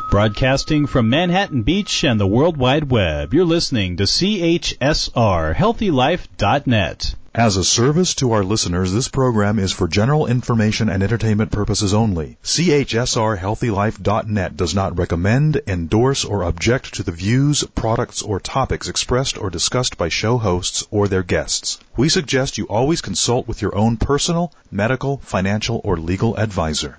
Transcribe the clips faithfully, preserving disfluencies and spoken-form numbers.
Broadcasting from Manhattan Beach and the World Wide Web, you're listening to C H S R Healthy Life dot net. As a service to our listeners, this program is for general information and entertainment purposes only. C H S R Healthy Life dot net does not recommend, endorse, or object to the views, products, or topics expressed or discussed by show hosts or their guests. We suggest you always consult with your own personal, medical, financial, or legal advisor.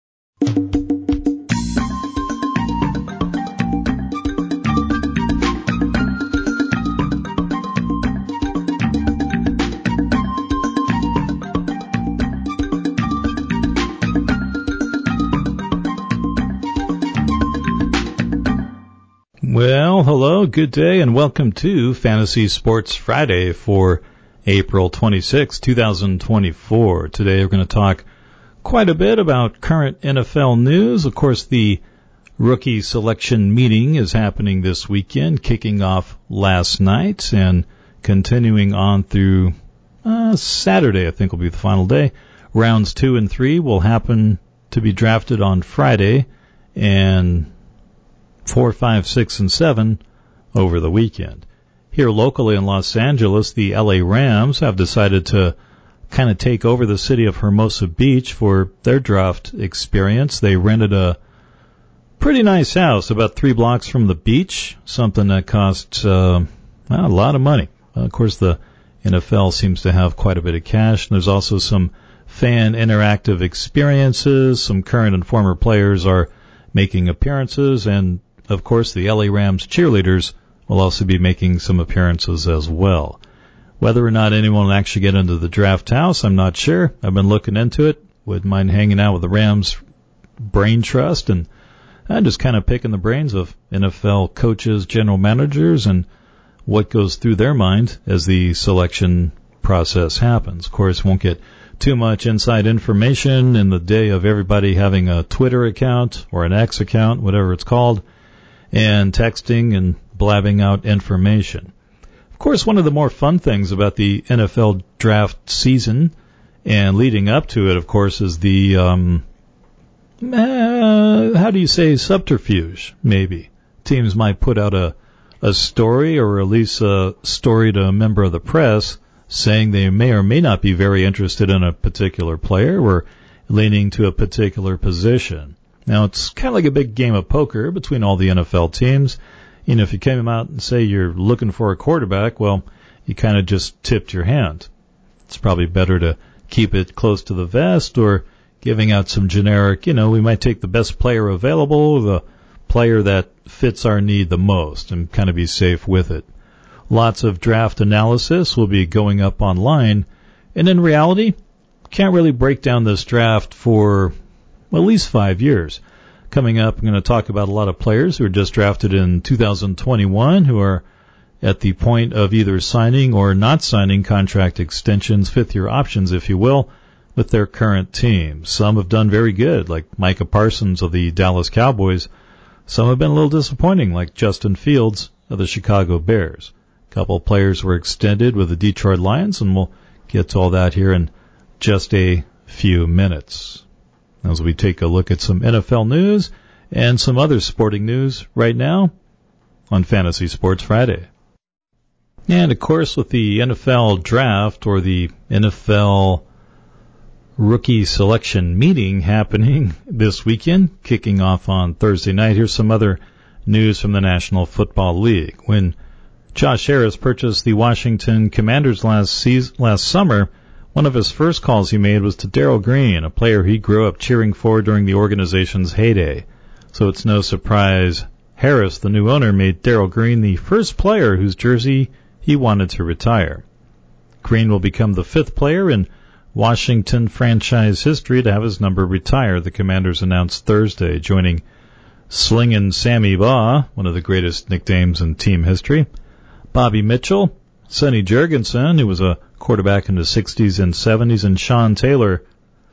Well, hello, good day, and welcome to Fantasy Sports Friday for April twenty-sixth, twenty twenty-four. Today we're going to talk quite a bit about current N F L news. Of course, the rookie selection meeting is happening this weekend, kicking off last night and continuing on through uh, Saturday, I think will be the final day. Rounds two and three will happen to be drafted on Friday, and four, five, six, and seven over the weekend. Here locally in Los Angeles, the L A Rams have decided to kind of take over the city of Hermosa Beach for their draft experience. They rented a pretty nice house about three blocks from the beach, something that cost uh, well, a lot of money. Well, of course, the N F L seems to have quite a bit of cash, and there's also some fan interactive experiences. Some current and former players are making appearances, and of course, the L A Rams cheerleaders will also be making some appearances as well. Whether or not anyone will actually get into the draft house, I'm not sure. I've been looking into it. Wouldn't mind hanging out with the Rams Brain Trust and uh, just kind of picking the brains of N F L coaches, general managers, and what goes through their mind as the selection process happens. Of course, won't get too much inside information in the day of everybody having a Twitter account or an X account, whatever it's called, and texting and blabbing out information. Of course, one of the more fun things about the N F L draft season and leading up to it, of course, is the, um, uh, how do you say, subterfuge, maybe. Teams might put out a, a story or release a story to a member of the press saying they may or may not be very interested in a particular player or leaning to a particular position. Now, it's kind of like a big game of poker between all the N F L teams. You know, if you came out and say you're looking for a quarterback, well, you kind of just tipped your hand. It's probably better to keep it close to the vest or giving out some generic, you know, we might take the best player available, the player that fits our need the most, and kind of be safe with it. Lots of draft analysis will be going up online, and in reality, can't really break down this draft for well, at least five years. Coming up, I'm going to talk about a lot of players who were just drafted in two thousand twenty-one who are at the point of either signing or not signing contract extensions, fifth-year options, if you will, with their current team. Some have done very good, like Micah Parsons of the Dallas Cowboys. Some have been a little disappointing, like Justin Fields of the Chicago Bears. A couple of players were extended with the Detroit Lions, and we'll get to all that here in just a few minutes as we take a look at some N F L news and some other sporting news right now on Fantasy Sports Friday. And, of course, with the N F L draft or the N F L rookie selection meeting happening this weekend, kicking off on Thursday night, here's some other news from the National Football League. When Josh Harris purchased the Washington Commanders last season, last summer, one of his first calls he made was to Darrell Green, a player he grew up cheering for during the organization's heyday. So it's no surprise Harris, the new owner, made Darrell Green the first player whose jersey he wanted to retire. Green will become the fifth player in Washington franchise history to have his number retired, the Commanders announced Thursday, joining Slingin' Sammy Baugh, one of the greatest nicknames in team history, Bobby Mitchell, Sonny Jurgensen, who was a quarterback in the sixties and seventies, and Sean Taylor,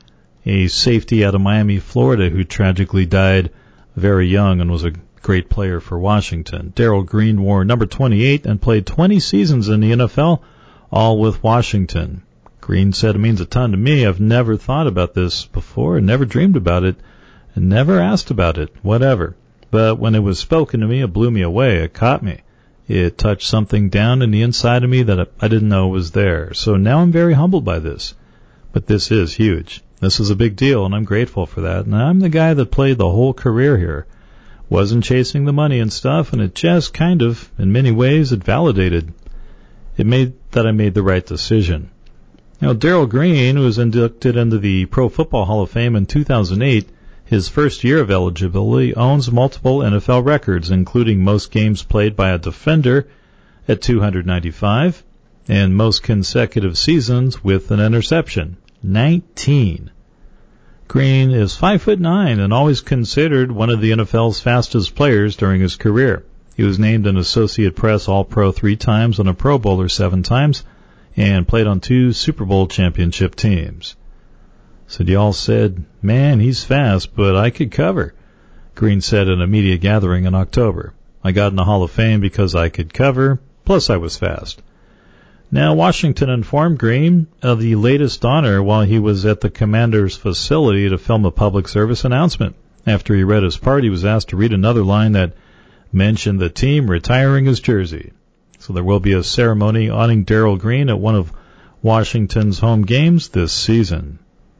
a safety out of Miami, Florida, who tragically died very young and was a great player for Washington. Darrell Green wore number twenty-eight and played twenty seasons in the N F L, all with Washington. Green said, "It means a ton to me. I've never thought about this before and never dreamed about it and never asked about it. Whatever. But when it was spoken to me, it blew me away. It caught me. It touched something down in the inside of me that I didn't know was there. So now I'm very humbled by this. But this is huge. This is a big deal, and I'm grateful for that. And I'm the guy that played the whole career here. Wasn't chasing the money and stuff, and it just kind of, in many ways, it validated. It made that I made the right decision. Now, Darrell Green, who was inducted into the Pro Football Hall of Fame in two thousand eight, his first year of eligibility, owns multiple N F L records, including most games played by a defender at two hundred ninety-five, and most consecutive seasons with an interception, nineteen. Green is five foot nine and always considered one of the N F L's fastest players during his career. He was named an Associated Press All-Pro three times and a Pro Bowler seven times, and played on two Super Bowl championship teams. So y'all said, man, he's fast, but I could cover, Green said in a media gathering in October. I got in the Hall of Fame because I could cover, plus I was fast. Now, Washington informed Green of the latest honor while he was at the Commanders' facility to film a public service announcement. After he read his part, he was asked to read another line that mentioned the team retiring his jersey. So there will be a ceremony honoring Darrell Green at one of Washington's home games this season.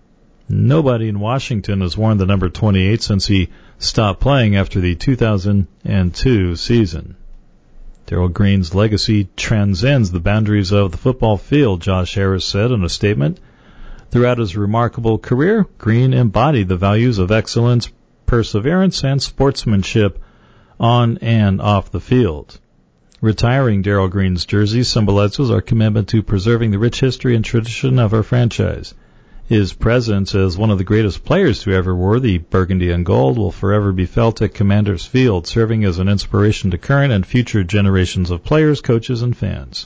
Nobody in Washington has worn the number twenty-eight since he stopped playing after the two thousand two season. Darrell Green's legacy transcends the boundaries of the football field, Josh Harris said in a statement. Throughout his remarkable career, Green embodied the values of excellence, perseverance, and sportsmanship on and off the field. Retiring Darrell Green's jersey symbolizes our commitment to preserving the rich history and tradition of our franchise. His presence as one of the greatest players to ever wear the burgundy and gold will forever be felt at Commanders Field, serving as an inspiration to current and future generations of players, coaches, and fans.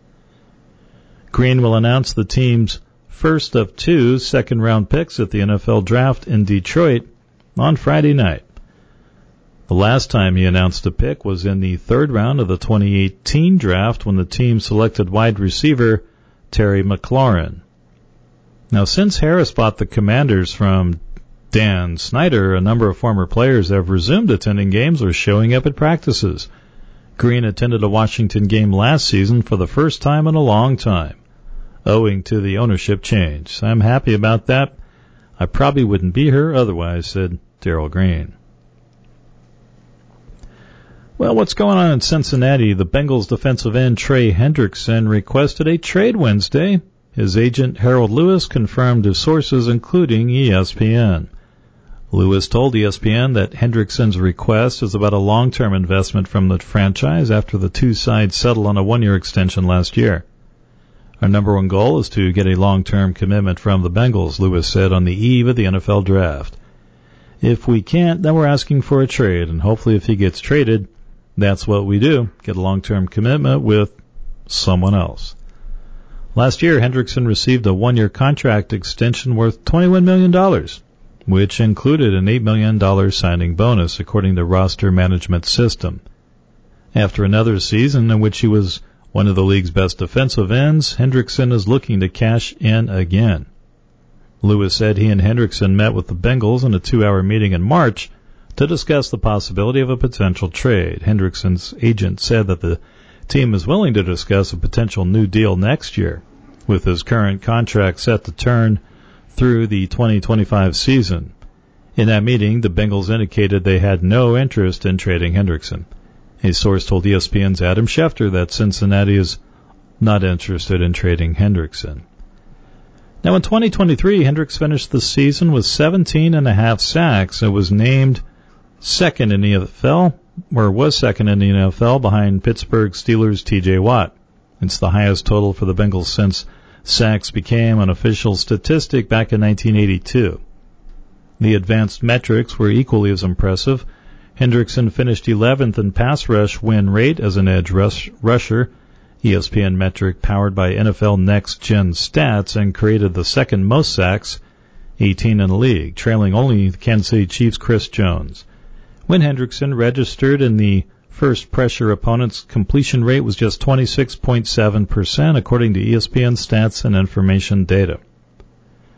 Green will announce the team's first of two second-round picks at the N F L Draft in Detroit on Friday night. The last time he announced a pick was in the third round of the twenty eighteen draft when the team selected wide receiver Terry McLaurin. Now, since Harris bought the Commanders from Dan Snyder, a number of former players have resumed attending games or showing up at practices. Green attended a Washington game last season for the first time in a long time, owing to the ownership change. I'm happy about that. I probably wouldn't be here otherwise, said Darrell Green. Well, what's going on in Cincinnati? The Bengals defensive end Trey Hendrickson requested a trade Wednesday. His agent, Harold Lewis, confirmed to sources, including E S P N. Lewis told E S P N that Hendrickson's request is about a long-term investment from the franchise after the two sides settled on a one-year extension last year. Our number one goal is to get a long-term commitment from the Bengals, Lewis said on the eve of the N F L Draft. If we can't, then we're asking for a trade, and hopefully if he gets traded, that's what we do, get a long-term commitment with someone else. Last year, Hendrickson received a one-year contract extension worth twenty-one million dollars, which included an eight million dollars signing bonus, according to Roster Management System. After another season in which he was one of the league's best defensive ends, Hendrickson is looking to cash in again. Lewis said he and Hendrickson met with the Bengals in a two-hour meeting in March to discuss the possibility of a potential trade. Hendrickson's agent said that the team is willing to discuss a potential new deal next year, with his current contract set to turn through the twenty twenty-five season. In that meeting, the Bengals indicated they had no interest in trading Hendrickson. A source told E S P N's Adam Schefter that Cincinnati is not interested in trading Hendrickson. Now, in twenty twenty-three, Hendricks finished the season with seventeen and a half sacks and was named second in the N F L, or was second in the N F L behind Pittsburgh Steelers' T J Watt. It's the highest total for the Bengals since sacks became an official statistic back in nineteen eighty-two. The advanced metrics were equally as impressive. Hendrickson finished eleventh in pass rush win rate as an edge rush, rusher, E S P N metric powered by N F L Next Gen Stats, and created the second most sacks, eighteen in the league, trailing only the Kansas City Chiefs' Chris Jones. When Hendrickson registered in the first pressure, opponent's completion rate was just twenty-six point seven percent, according to E S P N Stats and Information data.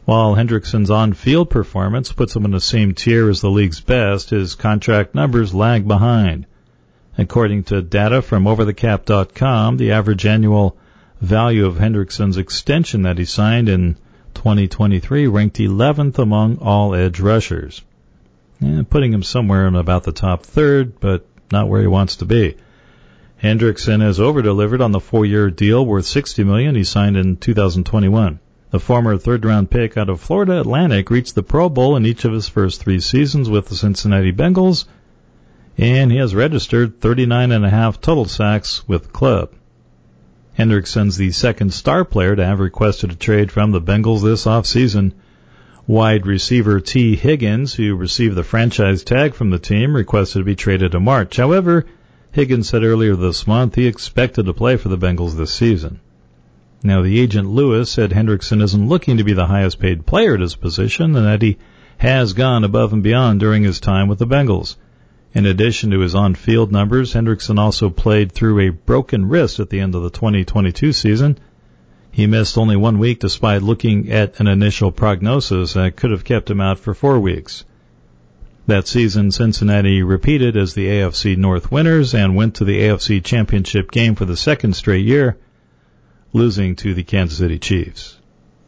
While Hendrickson's on-field performance puts him in the same tier as the league's best, his contract numbers lag behind. According to data from over the cap dot com, the average annual value of Hendrickson's extension that he signed in twenty twenty-three ranked eleventh among all edge rushers, eh, putting him somewhere in about the top third, but not where he wants to be. Hendrickson has over-delivered on the four-year deal worth sixty million dollars he signed in two thousand twenty-one. The former third-round pick out of Florida Atlantic reached the Pro Bowl in each of his first three seasons with the Cincinnati Bengals, and he has registered thirty-nine and a half total sacks with the club. Hendrickson's the second star player to have requested a trade from the Bengals this offseason. Wide receiver T. Higgins, who received the franchise tag from the team, requested to be traded in March. However, Higgins said earlier this month he expected to play for the Bengals this season. Now, the agent Lewis said Hendrickson isn't looking to be the highest paid player at his position and that he has gone above and beyond during his time with the Bengals. In addition to his on-field numbers, Hendrickson also played through a broken wrist at the end of the twenty twenty-two season. He missed only one week despite looking at an initial prognosis that could have kept him out for four weeks. That season, Cincinnati repeated as the A F C North winners and went to the A F C Championship game for the second straight year, losing to the Kansas City Chiefs.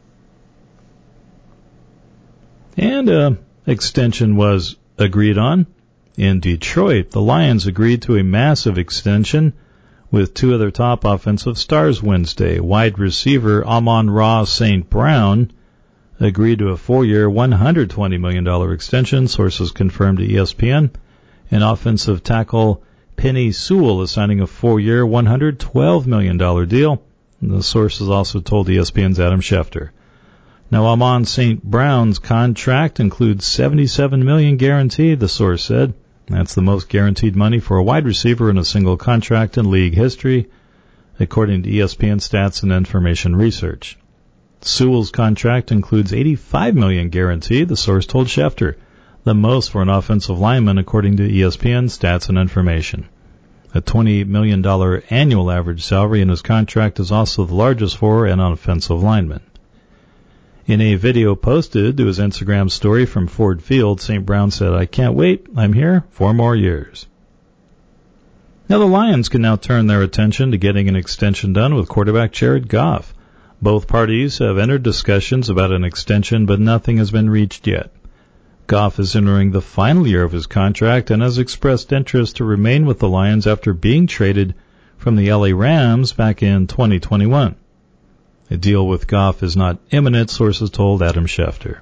And an extension was agreed on. In Detroit, the Lions agreed to a massive extension with two of their top offensive stars Wednesday. Wide receiver Amon-Ra Saint Brown agreed to a four-year, one hundred twenty million dollars extension, sources confirmed to E S P N. And offensive tackle Penei Sewell is signing a four-year, one hundred twelve million dollars deal. And the sources also told E S P N's Adam Schefter. Now, Amon Saint Brown's contract includes seventy-seven million dollars guaranteed, the source said. That's the most guaranteed money for a wide receiver in a single contract in league history, according to E S P N Stats and Information Research. Sewell's contract includes eighty-five million dollars guaranteed, the source told Schefter, the most for an offensive lineman according to E S P N Stats and Information. A twenty-eight million dollars annual average salary in his contract is also the largest for an offensive lineman. In a video posted to his Instagram story from Ford Field, Saint Brown said, "I can't wait. I'm here four more years." Now the Lions can now turn their attention to getting an extension done with quarterback Jared Goff. Both parties have entered discussions about an extension, but nothing has been reached yet. Goff is entering the final year of his contract and has expressed interest to remain with the Lions after being traded from the L A Rams back in twenty twenty-one. A deal with Goff is not imminent, sources told Adam Schefter.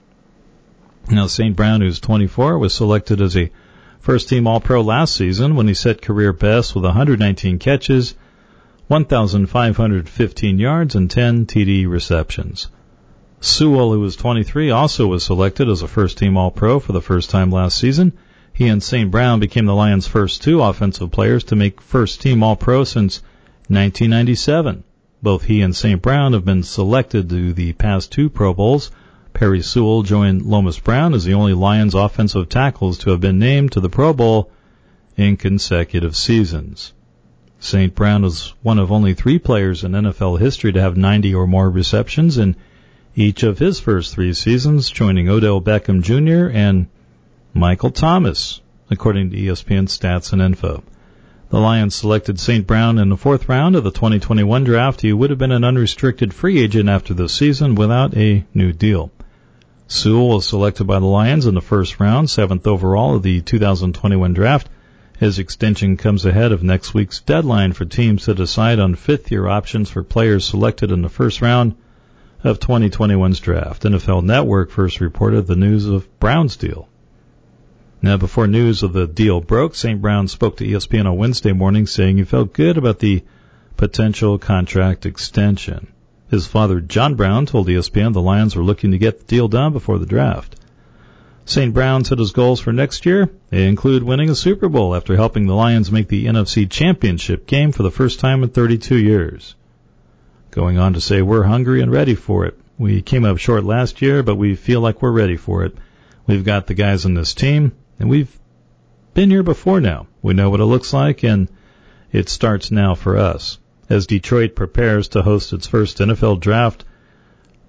Now, Saint Brown, who's twenty-four, was selected as a first-team All-Pro last season when he set career best with one hundred nineteen catches, one thousand five hundred fifteen yards, and ten T D receptions. Sewell, who was twenty-three, also was selected as a first-team All-Pro for the first time last season. He and Saint Brown became the Lions' first two offensive players to make first-team All-Pro since nineteen ninety-seven. Both he and Saint Brown have been selected to the past two Pro Bowls. Perry Sewell joined Lomas Brown as the only Lions offensive tackles to have been named to the Pro Bowl in consecutive seasons. Saint Brown was one of only three players in N F L history to have ninety or more receptions in each of his first three seasons, joining Odell Beckham Junior and Michael Thomas, according to E S P N Stats and Info. The Lions selected Saint Brown in the fourth round of the twenty twenty-one draft. He would have been an unrestricted free agent after the season without a new deal. Sewell was selected by the Lions in the first round, seventh overall of the two thousand twenty-one draft. His extension comes ahead of next week's deadline for teams to decide on fifth-year options for players selected in the first round of twenty twenty-one's draft. N F L Network first reported the news of Brown's deal. Now, before news of the deal broke, Saint Brown spoke to E S P N on Wednesday morning saying he felt good about the potential contract extension. His father, John Brown, told E S P N the Lions were looking to get the deal done before the draft. Saint Brown said his goals for next year include winning a Super Bowl after helping the Lions make the N F C Championship game for the first time in thirty-two years. Going on to say, "We're hungry and ready for it. We came up short last year, but we feel like we're ready for it. We've got the guys on this team, and we've been here before now. We know what it looks like, and it starts now for us." As Detroit prepares to host its first N F L draft,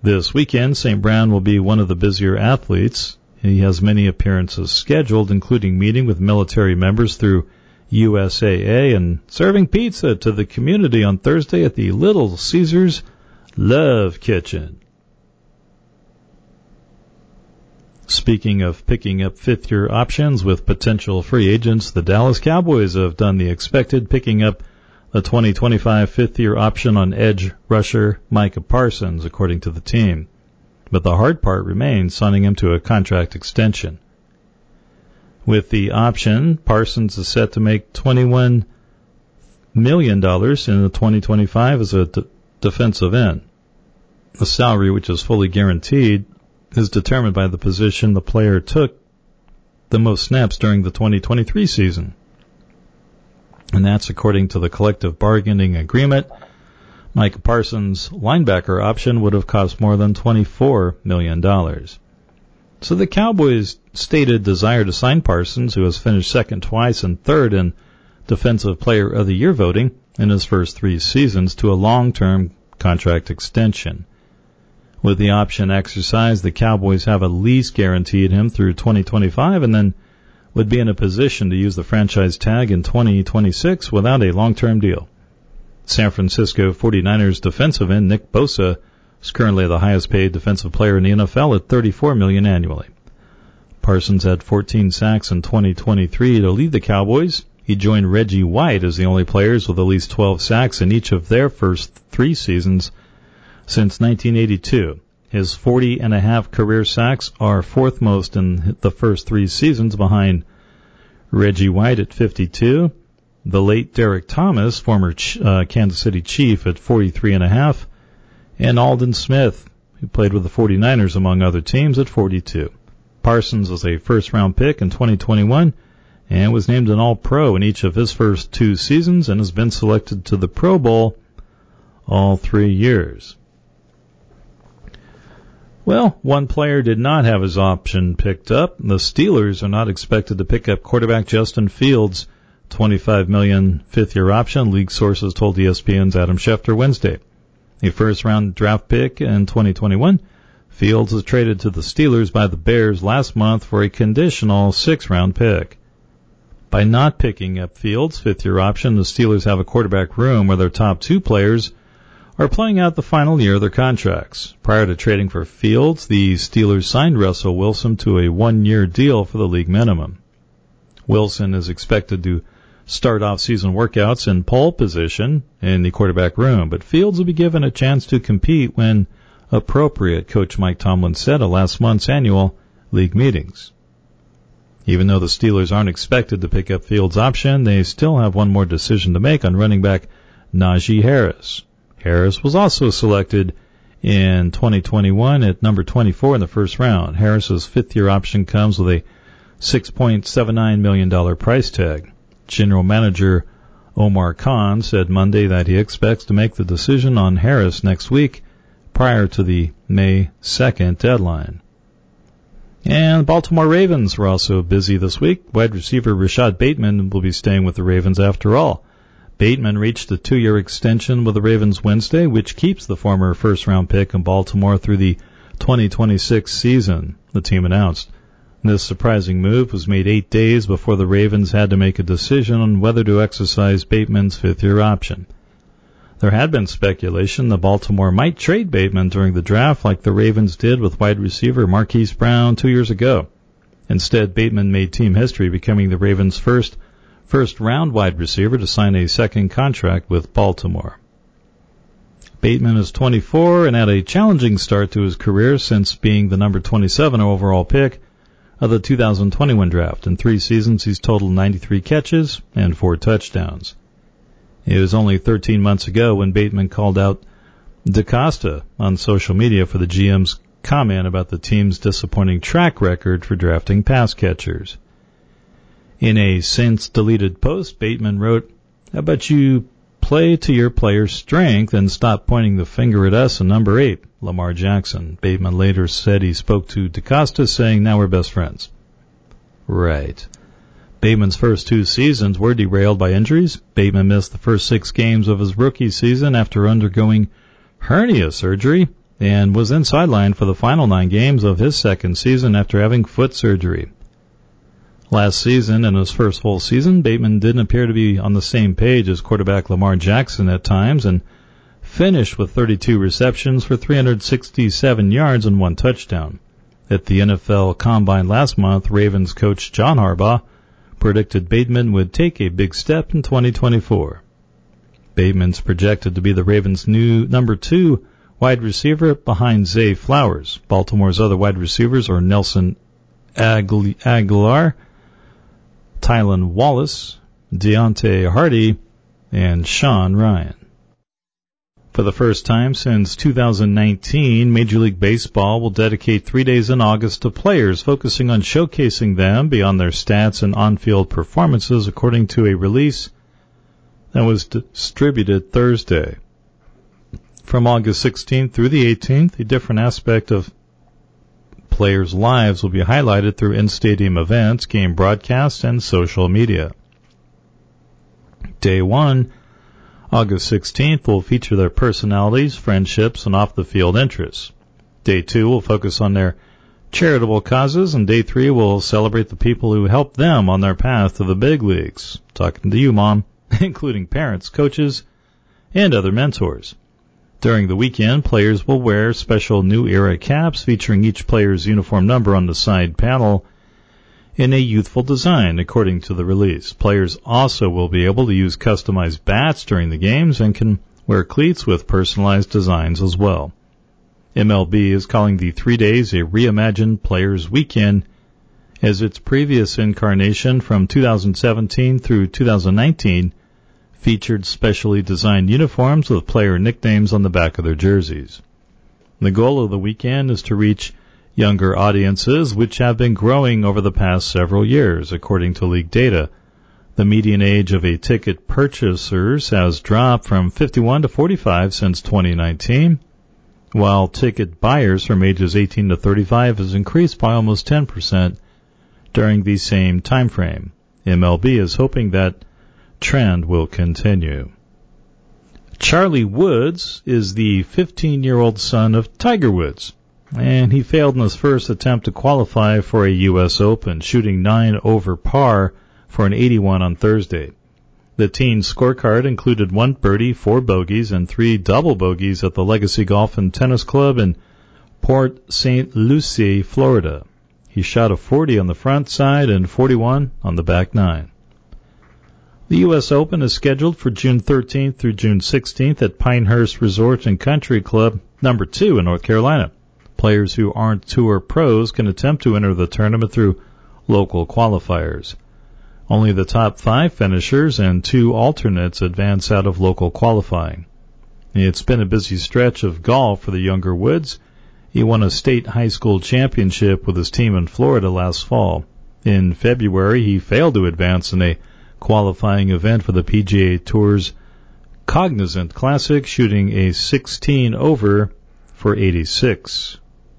This weekend, Saint Brown will be one of the busier athletes. He has many appearances scheduled, including meeting with military members through U S A A and serving pizza to the community on Thursday at the Little Caesars Love Kitchen. Speaking of picking up fifth-year options with potential free agents, the Dallas Cowboys have done the expected, picking up the twenty twenty-five fifth-year option on edge rusher Micah Parsons, according to the team. But the hard part remains signing him to a contract extension. With the option, Parsons is set to make twenty-one million dollars in the twenty twenty-five as a d- defensive end. The salary, which is fully guaranteed, is determined by the position the player took the most snaps during the twenty twenty-three season. And that's according to the collective bargaining agreement. Micah Parsons' linebacker option would have cost more than twenty-four million dollars. So the Cowboys' stated desire to sign Parsons, who has finished second twice and third in Defensive Player of the Year voting in his first three seasons, to a long-term contract extension. With the option exercised, the Cowboys have at least guaranteed him through twenty twenty-five and then would be in a position to use the franchise tag in twenty twenty-six without a long-term deal. San Francisco forty-niners defensive end Nick Bosa is currently the highest paid defensive player in the N F L at thirty-four million dollars annually. Parsons had fourteen sacks in twenty twenty-three to lead the Cowboys. He joined Reggie White as the only players with at least twelve sacks in each of their first three seasons since nineteen eighty-two. His forty and a half career sacks are fourth most in the first three seasons, behind Reggie White at fifty-two, the late Derek Thomas, former uh, Kansas City Chief, at forty-three and a half, and Aldon Smith, who played with the forty-niners among other teams, at forty-two. Parsons was a first-round pick in twenty twenty-one and was named an All-Pro in each of his first two seasons and has been selected to the Pro Bowl all three years. Well, one player did not have his option picked up. The Steelers are not expected to pick up quarterback Justin Fields' twenty-five million dollars fifth-year option, league sources told E S P N's Adam Schefter Wednesday. A first-round draft pick in twenty twenty-one, Fields was traded to the Steelers by the Bears last month for a conditional sixth-round pick. By not picking up Fields' fifth-year option, the Steelers have a quarterback room where their top two players are playing out the final year of their contracts. Prior to trading for Fields, the Steelers signed Russell Wilson to a one-year deal for the league minimum. Wilson is expected to start off-season workouts in pole position in the quarterback room, but Fields will be given a chance to compete when appropriate, Coach Mike Tomlin said at last month's annual league meetings. Even though the Steelers aren't expected to pick up Fields' option, they still have one more decision to make on running back Najee Harris. Harris was also selected in twenty twenty-one at number twenty-four in the first round. Harris's fifth-year option comes with a six point seven nine million dollars price tag. General Manager Omar Khan said Monday that he expects to make the decision on Harris next week prior to the May second deadline. And the Baltimore Ravens were also busy this week. Wide receiver Rashad Bateman will be staying with the Ravens after all. Bateman reached a two-year extension with the Ravens Wednesday, which keeps the former first-round pick in Baltimore through the twenty twenty-six season, the team announced. This surprising move was made eight days before the Ravens had to make a decision on whether to exercise Bateman's fifth-year option. There had been speculation that Baltimore might trade Bateman during the draft like the Ravens did with wide receiver Marquise Brown two years ago. Instead, Bateman made team history, becoming the Ravens' first first-round wide receiver to sign a second contract with Baltimore. Bateman is twenty-four and had a challenging start to his career since being the number twenty-seven overall pick of the two thousand twenty-one draft. In three seasons, he's totaled ninety-three catches and four touchdowns. It was only thirteen months ago when Bateman called out DaCosta on social media for the G M's comment about the team's disappointing track record for drafting pass catchers. In a since-deleted post, Bateman wrote, "How about you play to your player's strength and stop pointing the finger at us and number eight, Lamar Jackson." Bateman later said he spoke to DaCosta, saying, "Now we're best friends." Right. Bateman's first two seasons were derailed by injuries. Bateman missed the first six games of his rookie season after undergoing hernia surgery and was then sidelined for the final nine games of his second season after having foot surgery. Last season, in his first full season, Bateman didn't appear to be on the same page as quarterback Lamar Jackson at times and finished with thirty-two receptions for three hundred sixty-seven yards and one touchdown. At the N F L Combine last month, Ravens coach John Harbaugh predicted Bateman would take a big step in twenty twenty-four. Bateman's projected to be the Ravens' new number two wide receiver behind Zay Flowers. Baltimore's other wide receivers are Nelson Aguilar, Tylan Wallace, Deontay Hardy, and Sean Ryan. For the first time since two thousand nineteen, Major League Baseball will dedicate three days in August to players, focusing on showcasing them beyond their stats and on-field performances, according to a release that was distributed Thursday. From August sixteenth through the eighteenth, a different aspect of players' lives will be highlighted through in-stadium events, game broadcasts, and social media. Day one, August sixteenth, will feature their personalities, friendships, and off-the-field interests. Day two will focus on their charitable causes, and day three will celebrate the people who helped them on their path to the big leagues. Talking to you, Mom, including parents, coaches, and other mentors. During the weekend, players will wear special New Era caps featuring each player's uniform number on the side panel in a youthful design, according to the release. Players also will be able to use customized bats during the games and can wear cleats with personalized designs as well. M L B is calling the three days a reimagined Players Weekend, as its previous incarnation from two thousand seventeen through two thousand nineteen featured specially designed uniforms with player nicknames on the back of their jerseys. The goal of the weekend is to reach younger audiences, which have been growing over the past several years, according to league data. The median age of a ticket purchasers has dropped from fifty-one to forty-five since twenty nineteen, while ticket buyers from ages eighteen to thirty-five has increased by almost ten percent during the same time frame. M L B is hoping that trend will continue. Charlie Woods is the fifteen-year-old son of Tiger Woods, and he failed in his first attempt to qualify for a U S Open, shooting nine over par for an eighty-one on Thursday. The teen's scorecard included one birdie, four bogeys, and three double bogeys at the Legacy Golf and Tennis Club in Port Saint Lucie, Florida. He shot a forty on the front side and forty-one on the back nine. The U S Open is scheduled for June thirteenth through June sixteenth at Pinehurst Resort and Country Club, number two in North Carolina. Players who aren't tour pros can attempt to enter the tournament through local qualifiers. Only the top five finishers and two alternates advance out of local qualifying. It's been a busy stretch of golf for the younger Woods. He won a state high school championship with his team in Florida last fall. In February, he failed to advance in a qualifying event for the P G A Tour's Cognizant Classic, shooting a sixteen over for eighty-six.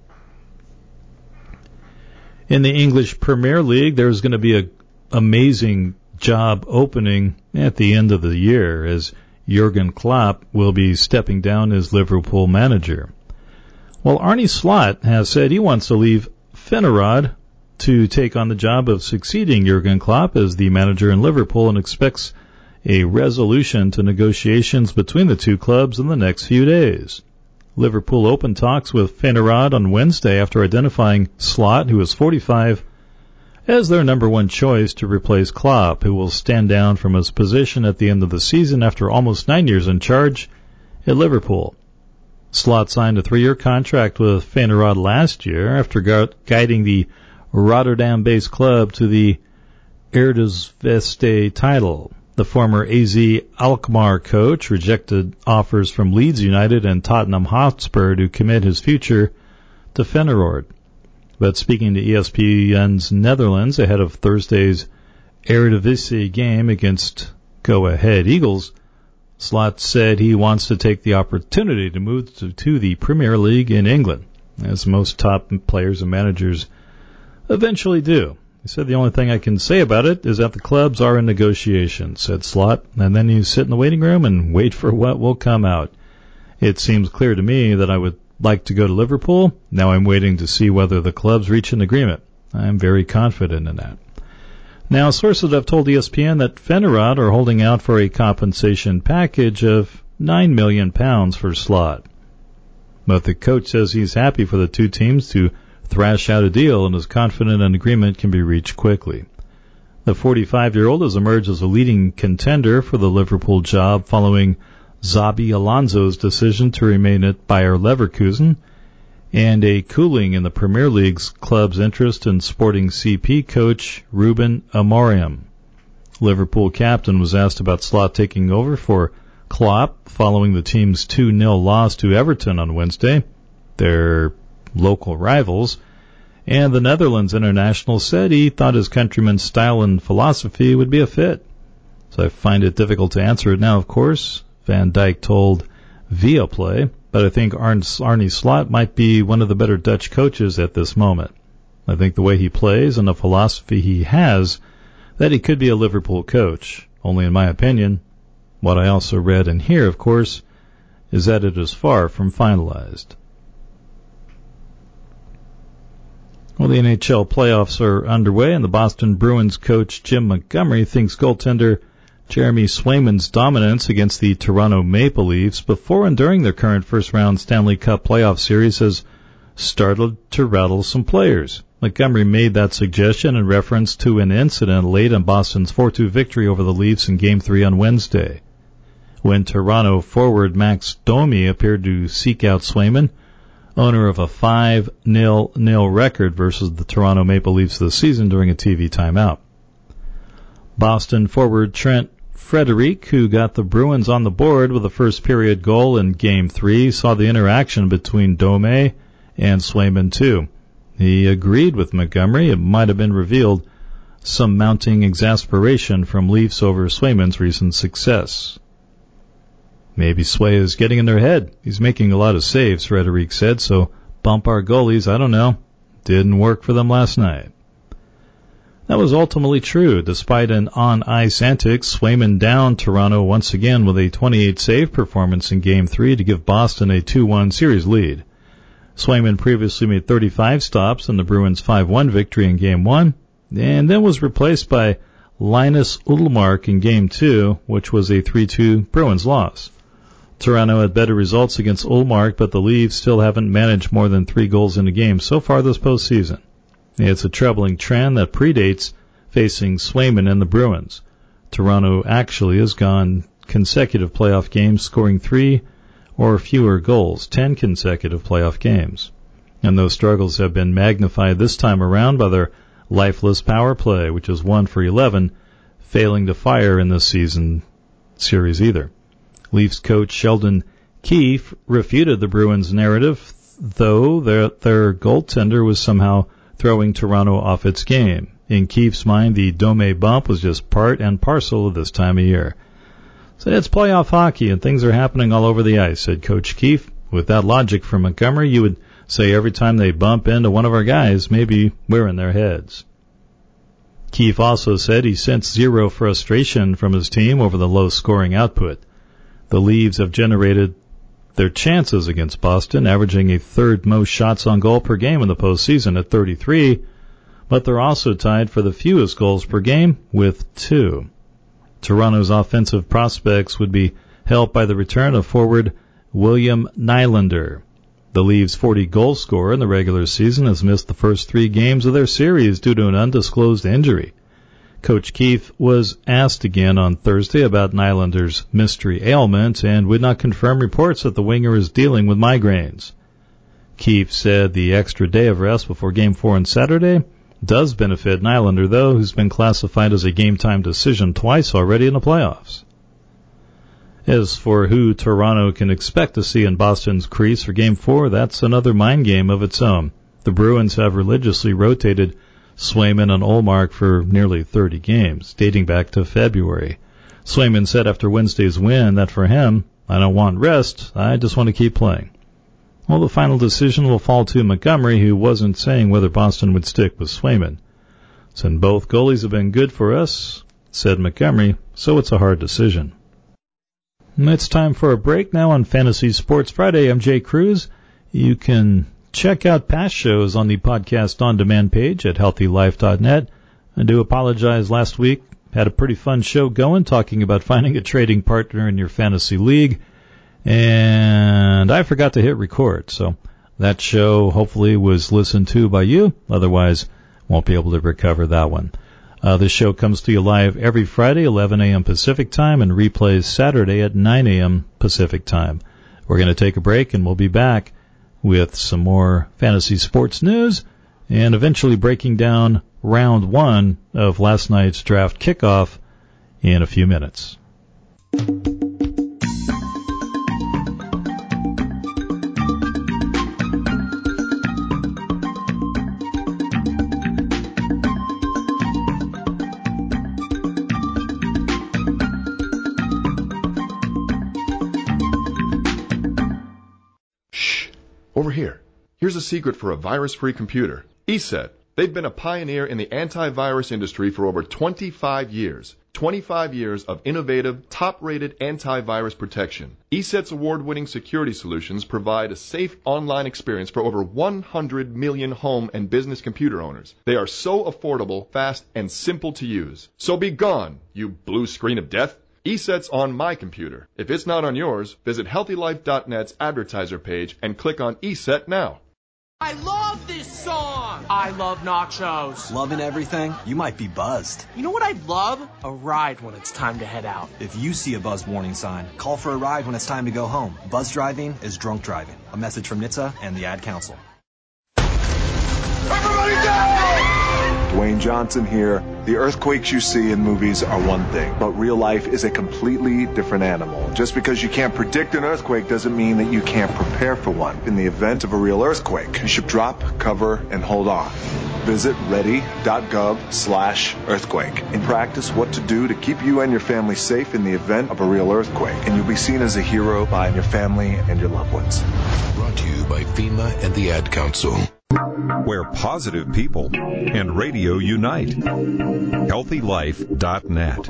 In the English Premier League, there's going to be an amazing job opening at the end of the year, as Jurgen Klopp will be stepping down as Liverpool manager. Well, Arne Slot has said he wants to leave Feyenoord to take on the job of succeeding Jurgen Klopp as the manager in Liverpool, and expects a resolution to negotiations between the two clubs in the next few days. Liverpool opened talks with Feyenoord on Wednesday after identifying Slot, who is forty-five, as their number one choice to replace Klopp, who will stand down from his position at the end of the season after almost nine years in charge at Liverpool. Slot signed a three-year contract with Feyenoord last year after gu- guiding the Rotterdam-based club to the Eredivisie title. The former A Z Alkmaar coach rejected offers from Leeds United and Tottenham Hotspur to commit his future to Feyenoord. But speaking to E S P N's Netherlands ahead of Thursday's Eredivisie game against Go Ahead Eagles, Slot said he wants to take the opportunity to move to, to the Premier League in England, as most top players and managers eventually do. He said, the only thing I can say about it is that the clubs are in negotiations, said Slot, and then you sit in the waiting room and wait for what will come out. It seems clear to me that I would like to go to Liverpool. Now I'm waiting to see whether the clubs reach an agreement. I'm very confident in that. Now, sources have told E S P N that Feyenoord are holding out for a compensation package of nine million pounds for Slot. But the coach says he's happy for the two teams to thrash out a deal and is confident an agreement can be reached quickly. The forty-five-year-old has emerged as a leading contender for the Liverpool job following Xabi Alonso's decision to remain at Bayer Leverkusen and a cooling in the Premier League's club's interest in Sporting C P coach Ruben Amorim. Liverpool captain was asked about Slot taking over for Klopp following the team's two nil loss to Everton on Wednesday, their local rivals, and the Netherlands international said he thought his countryman's style and philosophy would be a fit. So I find it difficult to answer it now, of course, Van Dijk told Viaplay, but I think Arne Slot might be one of the better Dutch coaches at this moment. I think the way he plays and the philosophy he has, that he could be a Liverpool coach. Only in my opinion. What I also read and hear, of course, is that it is far from finalized. Well, the N H L playoffs are underway, and the Boston Bruins coach Jim Montgomery thinks goaltender Jeremy Swayman's dominance against the Toronto Maple Leafs before and during their current first-round Stanley Cup playoff series has started to rattle some players. Montgomery made that suggestion in reference to an incident late in Boston's four two victory over the Leafs in Game three on Wednesday. When Toronto forward Max Domi appeared to seek out Swayman, owner of a five nil record versus the Toronto Maple Leafs this season during a T V timeout. Boston forward Trent Frederic, who got the Bruins on the board with a first-period goal in Game three, saw the interaction between Dome and Swayman, too. He agreed with Montgomery. It might have been revealed some mounting exasperation from Leafs over Swayman's recent success. Maybe Sway is getting in their head. He's making a lot of saves, Frederic said, so bump our goalies, I don't know. Didn't work for them last night. That was ultimately true. Despite an on-ice antics, Swayman downed Toronto once again with a twenty-eight save performance in Game three to give Boston a two one series lead. Swayman previously made thirty-five stops in the Bruins five one victory in Game one, and then was replaced by Linus Ullmark in Game two, which was a three two Bruins loss. Toronto had better results against Ullmark, but the Leafs still haven't managed more than three goals in a game so far this postseason. It's a troubling trend that predates facing Swayman and the Bruins. Toronto actually has gone consecutive playoff games scoring three or fewer goals, ten consecutive playoff games. And those struggles have been magnified this time around by their lifeless power play, which is one for eleven, failing to fire in this season series either. Leafs coach Sheldon Keefe refuted the Bruins' narrative, though their, their goaltender was somehow throwing Toronto off its game. In Keefe's mind, the Dome bump was just part and parcel of this time of year. So it's playoff hockey, and things are happening all over the ice, said Coach Keefe. With that logic from Montgomery, you would say every time they bump into one of our guys, maybe we're in their heads. Keefe also said he sensed zero frustration from his team over the low scoring output. The Leafs have generated their chances against Boston, averaging a third most shots on goal per game in the postseason at thirty-three, but they're also tied for the fewest goals per game with two. Toronto's offensive prospects would be helped by the return of forward William Nylander. The Leafs' forty-goal scorer in the regular season has missed the first three games of their series due to an undisclosed injury. Coach Keefe was asked again on Thursday about Nylander's mystery ailment and would not confirm reports that the winger is dealing with migraines. Keefe said the extra day of rest before Game four on Saturday does benefit Nylander, though, who's been classified as a game-time decision twice already in the playoffs. As for who Toronto can expect to see in Boston's crease for Game four, that's another mind game of its own. The Bruins have religiously rotated Swayman and Ullmark for nearly thirty games, dating back to February. Swayman said after Wednesday's win that for him, I don't want rest, I just want to keep playing. Well, the final decision will fall to Montgomery, who wasn't saying whether Boston would stick with Swayman. Since both goalies have been good for us, said Montgomery, so it's a hard decision. It's time for a break now on Fantasy Sports Friday. I'm Jay Cruz. You can check out past shows on the podcast on demand page at healthy life dot net. I do apologize last week. Had a pretty fun show going talking about finding a trading partner in your fantasy league. And I forgot to hit record. So that show hopefully was listened to by you. Otherwise, won't be able to recover that one. Uh, this show comes to you live every Friday, eleven a.m. Pacific time, and replays Saturday at nine a.m. Pacific time. We're going to take a break, and we'll be back with some more fantasy sports news and eventually breaking down round one of last night's draft kickoff in a few minutes. Over here. Here's a secret for a virus-free computer. ESET. They've been a pioneer in the antivirus industry for over twenty-five years. twenty-five years of innovative, top-rated antivirus protection. ESET's award-winning security solutions provide a safe online experience for over one hundred million home and business computer owners. They are so affordable, fast, and simple to use. So be gone, you blue screen of death. ESET's on my computer. If it's not on yours, visit healthy life dot net's advertiser page and click on ESET now. I love this song! I love nachos. Loving everything? You might be buzzed. You know what I'd love? A ride when it's time to head out. If you see a buzz warning sign, call for a ride when it's time to go home. Buzz driving is drunk driving. A message from N H T S A and the Ad Council. Everybody down! Dwayne Johnson here. The earthquakes you see in movies are one thing, but real life is a completely different animal. Just because you can't predict an earthquake doesn't mean that you can't prepare for one. In the event of a real earthquake, you should drop, cover, and hold on. Visit ready.gov slash earthquake and practice what to do to keep you and your family safe in the event of a real earthquake. And you'll be seen as a hero by your family and your loved ones. Brought to you by FEMA and the Ad Council. Where positive people and radio unite. healthy life dot net.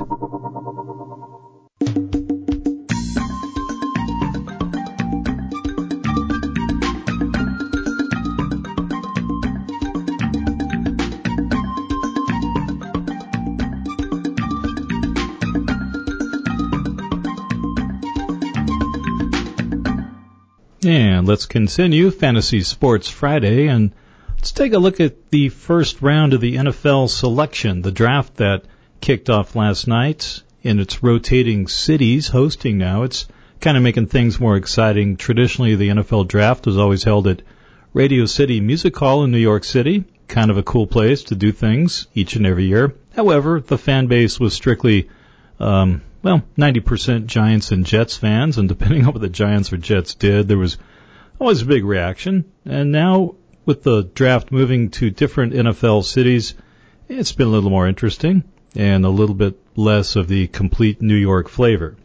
And let's continue Fantasy Sports Friday, and let's take a look at the first round of the N F L selection, the draft that kicked off last night in its rotating cities hosting now. It's kind of making things more exciting. Traditionally, the N F L draft was always held at Radio City Music Hall in New York City, kind of a cool place to do things each and every year. However, the fan base was strictly um well, ninety percent Giants and Jets fans, and depending on what the Giants or Jets did, there was always a big reaction. And now, with the draft moving to different N F L cities, it's been a little more interesting and a little bit less of the complete New York flavor.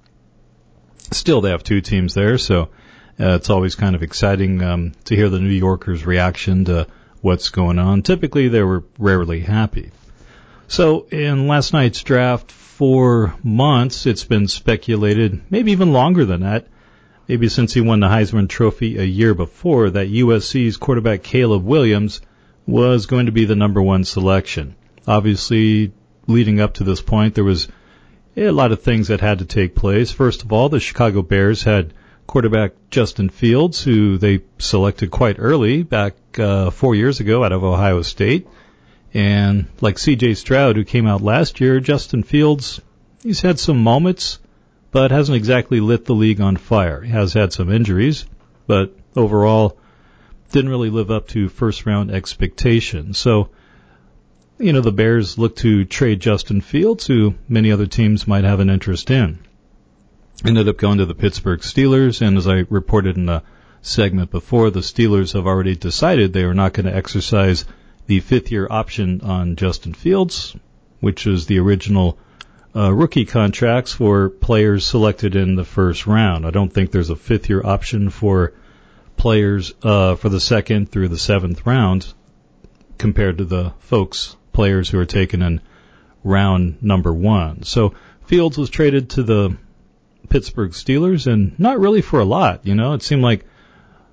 Still, they have two teams there, so uh, it's always kind of exciting um, to hear the New Yorkers' reaction to what's going on. Typically, they were rarely happy. So, in last night's draft, for months, it's been speculated, maybe even longer than that, maybe since he won the Heisman Trophy a year before, that U S C's quarterback Caleb Williams was going to be the number one selection. Obviously, leading up to this point, there was a lot of things that had to take place. First of all, the Chicago Bears had quarterback Justin Fields, who they selected quite early, back uh, four years ago out of Ohio State. And like C J Stroud, who came out last year, Justin Fields, he's had some moments, but hasn't exactly lit the league on fire. He has had some injuries, but overall didn't really live up to first-round expectations. So, you know, the Bears look to trade Justin Fields, who many other teams might have an interest in. Ended up going to the Pittsburgh Steelers, and as I reported in the segment before, the Steelers have already decided they are not going to exercise the fifth-year option on Justin Fields, which is the original uh, rookie contracts for players selected in the first round. I don't think there's a fifth-year option for players uh, for the second through the seventh round compared to the folks, players who are taken in round number one. So Fields was traded to the Pittsburgh Steelers, and not really for a lot. You know, it seemed like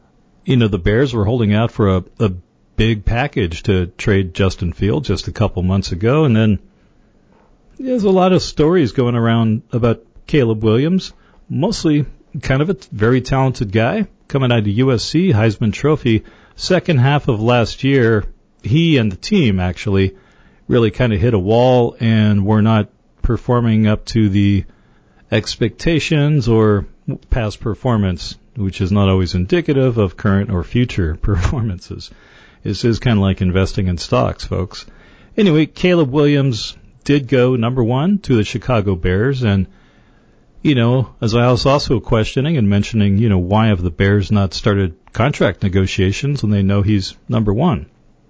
you know, the Bears were holding out for a, a big package to trade Justin Fields just a couple months ago, and then there's a lot of stories going around about Caleb Williams, mostly kind of a very talented guy coming out of U S C, Heisman Trophy. Second half of last year, he and the team actually really kind of hit a wall and were not performing up to the expectations or past performance, which is not always indicative of current or future performances. This is kind of like investing in stocks, folks. Anyway, Caleb Williams did go number one to the Chicago Bears, and you know, as I was also questioning and mentioning, you know, why have the Bears not started contract negotiations when they know he's number one?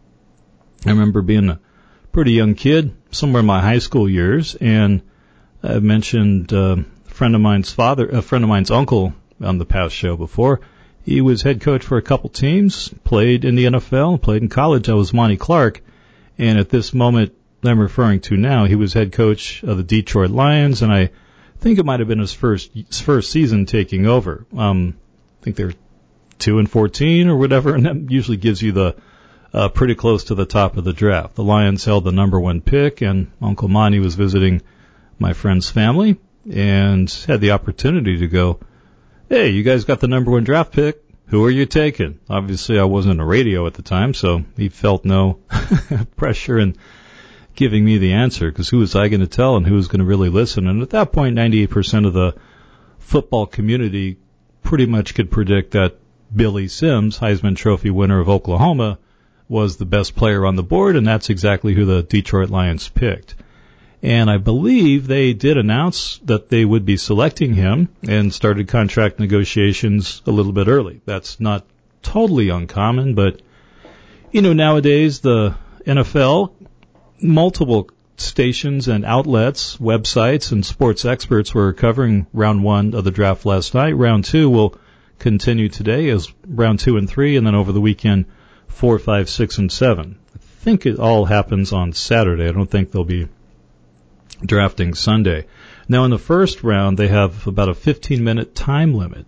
I remember being a pretty young kid, somewhere in my high school years, and I mentioned uh, a friend of mine's father, a friend of mine's uncle on the past show before. He was head coach for a couple teams, played in the N F L, played in college. I was Monty Clark, and at this moment I'm referring to now, he was head coach of the Detroit Lions, and I I think it might have been his first his first season taking over. Um, I think they're two and fourteen or whatever, and that usually gives you the uh, pretty close to the top of the draft. The Lions held the number one pick, and Uncle Monty was visiting my friend's family and had the opportunity to go, "Hey, you guys got the number one draft pick. Who are you taking?" Obviously, I wasn't a radio at the time, so he felt no pressure and giving me the answer, because who was I going to tell and who was going to really listen? And at that point, ninety-eight percent of the football community pretty much could predict that Billy Sims, Heisman Trophy winner of Oklahoma, was the best player on the board, and that's exactly who the Detroit Lions picked. And I believe they did announce that they would be selecting him and started contract negotiations a little bit early. That's not totally uncommon, but, you know, nowadays the N F L, multiple stations and outlets, websites, and sports experts were covering round one of the draft last night. Round two will continue today as round two and three, and then over the weekend, four, five, six, and seven. I think it all happens on Saturday. I don't think they'll be drafting Sunday. Now, in the first round, they have about a fifteen-minute time limit,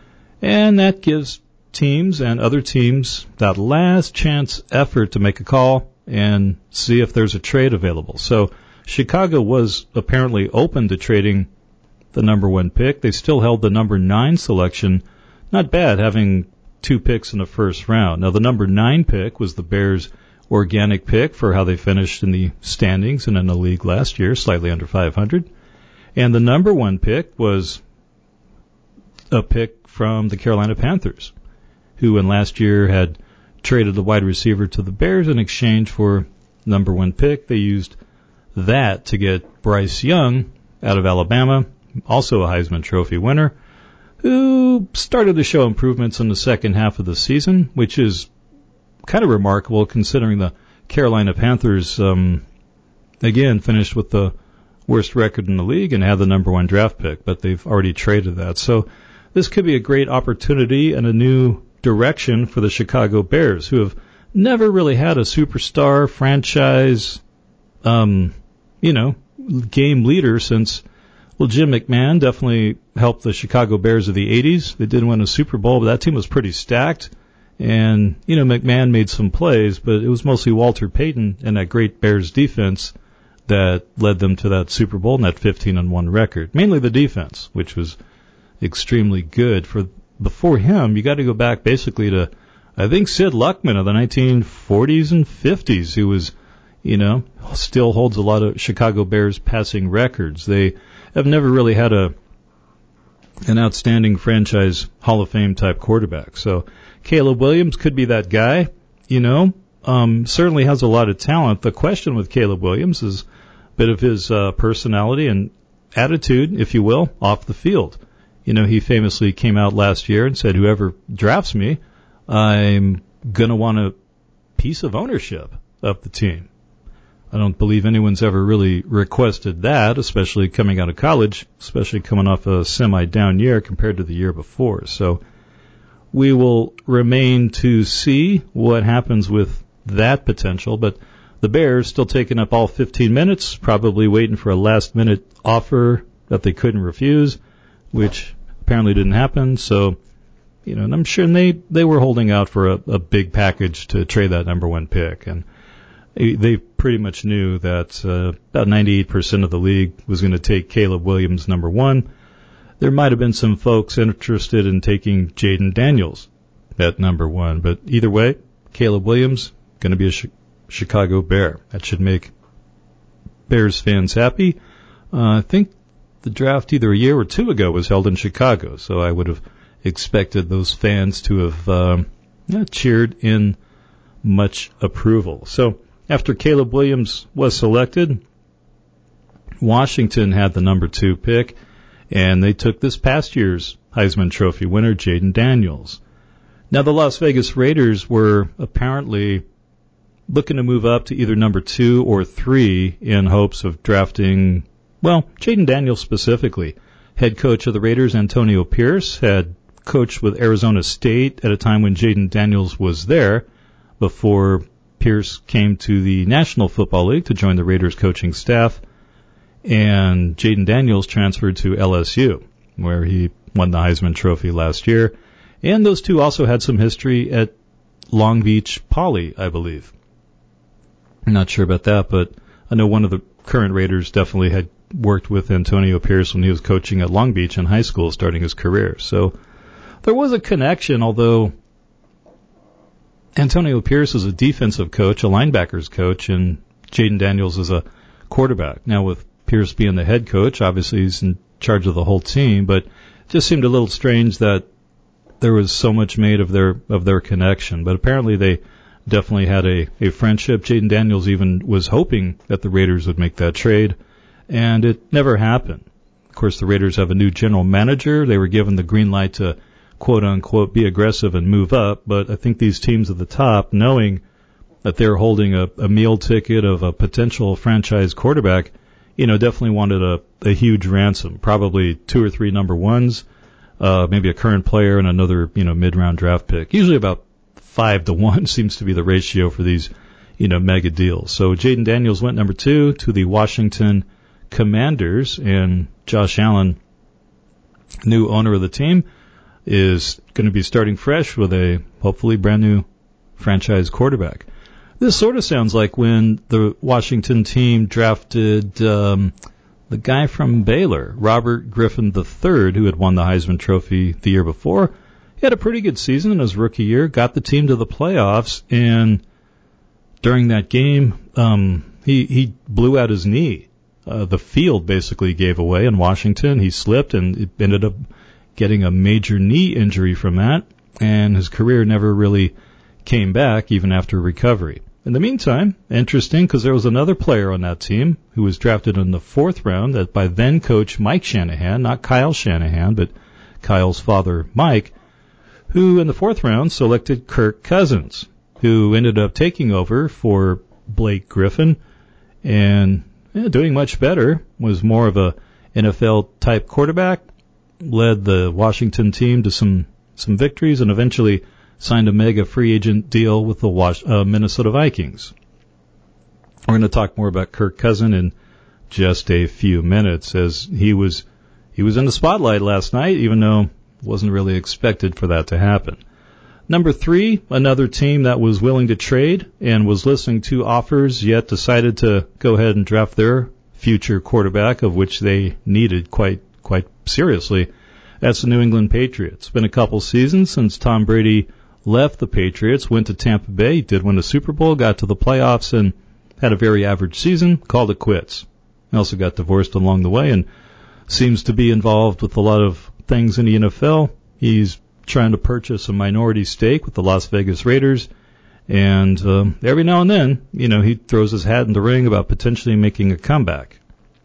and that gives teams and other teams that last chance effort to make a call and see if there's a trade available. So Chicago was apparently open to trading the number one pick. They still held the number nine selection. Not bad, having two picks in the first round. Now, the number nine pick was the Bears' organic pick for how they finished in the standings and in the league last year, slightly under five hundred. And the number one pick was a pick from the Carolina Panthers, who in last year had traded the wide receiver to the Bears in exchange for number one pick. They used that to get Bryce Young out of Alabama, also a Heisman Trophy winner, who started to show improvements in the second half of the season, which is kind of remarkable considering the Carolina Panthers, um, again, finished with the worst record in the league and had the number one draft pick, but they've already traded that. So this could be a great opportunity and a new direction for the Chicago Bears, who have never really had a superstar franchise, um, you know, game leader since, well, Jim McMahon definitely helped the Chicago Bears of the eighties. They did win a Super Bowl, but that team was pretty stacked. And, you know, McMahon made some plays, but it was mostly Walter Payton and that great Bears defense that led them to that Super Bowl and that fifteen and one record. Mainly the defense, which was extremely good. For before him, you got to go back basically to, I think, Sid Luckman of the nineteen forties and fifties, who was, you know, still holds a lot of Chicago Bears passing records. They have never really had a an outstanding franchise Hall of Fame type quarterback. So Caleb Williams could be that guy, you know, um, certainly has a lot of talent. The question with Caleb Williams is a bit of his uh, personality and attitude, if you will, off the field. You know, he famously came out last year and said, whoever drafts me, I'm going to want a piece of ownership of the team. I don't believe anyone's ever really requested that, especially coming out of college, especially coming off a semi-down year compared to the year before. So we will remain to see what happens with that potential, but the Bears still taking up all fifteen minutes, probably waiting for a last-minute offer that they couldn't refuse, which apparently didn't happen. So, You know, and I'm sure they, they were holding out for a, a big package to trade that number one pick. And they pretty much knew that uh, about ninety-eight percent of the league was going to take Caleb Williams number one. There might have been some folks interested in taking Jaden Daniels at number one. But either way, Caleb Williams going to be a Ch- Chicago Bear. That should make Bears fans happy. Uh, I think the draft either a year or two ago was held in Chicago, so I would have expected those fans to have um, you know, cheered in much approval. So after Caleb Williams was selected, Washington had the number two pick, and they took this past year's Heisman Trophy winner, Jaden Daniels. Now, the Las Vegas Raiders were apparently looking to move up to either number two or three in hopes of drafting, well, Jaden Daniels specifically. Head coach of the Raiders, Antonio Pierce, had coached with Arizona State at a time when Jaden Daniels was there before Pierce came to the National Football League to join the Raiders coaching staff. And Jaden Daniels transferred to L S U, where he won the Heisman Trophy last year. And those two also had some history at Long Beach Poly, I believe. I'm not sure about that, but I know one of the current Raiders definitely had worked with Antonio Pierce when he was coaching at Long Beach in high school, starting his career. So there was a connection, although Antonio Pierce is a defensive coach, a linebackers coach, and Jaden Daniels is a quarterback. Now, with Pierce being the head coach, obviously he's in charge of the whole team, but it just seemed a little strange that there was so much made of their of their connection. But apparently they definitely had a, a friendship. Jaden Daniels even was hoping that the Raiders would make that trade, and it never happened. Of course, the Raiders have a new general manager. They were given the green light to, quote-unquote, be aggressive and move up, but I think these teams at the top, knowing that they're holding a, a meal ticket of a potential franchise quarterback, you know, definitely wanted a, a huge ransom, probably two or three number ones, uh, maybe a current player and another, you know, mid-round draft pick. Usually about five to one seems to be the ratio for these, you know, mega deals. So Jaden Daniels went number two to the Washington Commanders, and Josh Allen, new owner of the team, is going to be starting fresh with a hopefully brand new franchise quarterback. This sort of sounds like when the Washington team drafted um, the guy from Baylor, Robert Griffin the third, who had won the Heisman Trophy the year before. He had a pretty good season in his rookie year, got the team to the playoffs, and during that game, um, he, he blew out his knee. Uh, the field basically gave away in Washington. He slipped and it ended up getting a major knee injury from that, and his career never really came back even after recovery. In the meantime, interesting, because there was another player on that team who was drafted in the fourth round that by then coach Mike Shanahan, not Kyle Shanahan, but Kyle's father Mike, who in the fourth round selected Kirk Cousins, who ended up taking over for Blake Griffin and yeah, doing much better, was more of a N F L-type quarterback, led the Washington team to some, some victories, and eventually signed a mega free agent deal with the Was- uh, Minnesota Vikings. We're going to talk more about Kirk Cousins in just a few minutes, as he was he was in the spotlight last night, even though it wasn't really expected for that to happen. Number three, another team that was willing to trade and was listening to offers, yet decided to go ahead and draft their future quarterback, of which they needed quite quite seriously. That's the New England Patriots. It's been a couple seasons since Tom Brady left the Patriots, went to Tampa Bay, did win a Super Bowl, got to the playoffs, and had a very average season, called it quits. He also got divorced along the way and seems to be involved with a lot of things in the N F L. He's trying to purchase a minority stake with the Las Vegas Raiders, and um, every now and then, you know, he throws his hat in the ring about potentially making a comeback,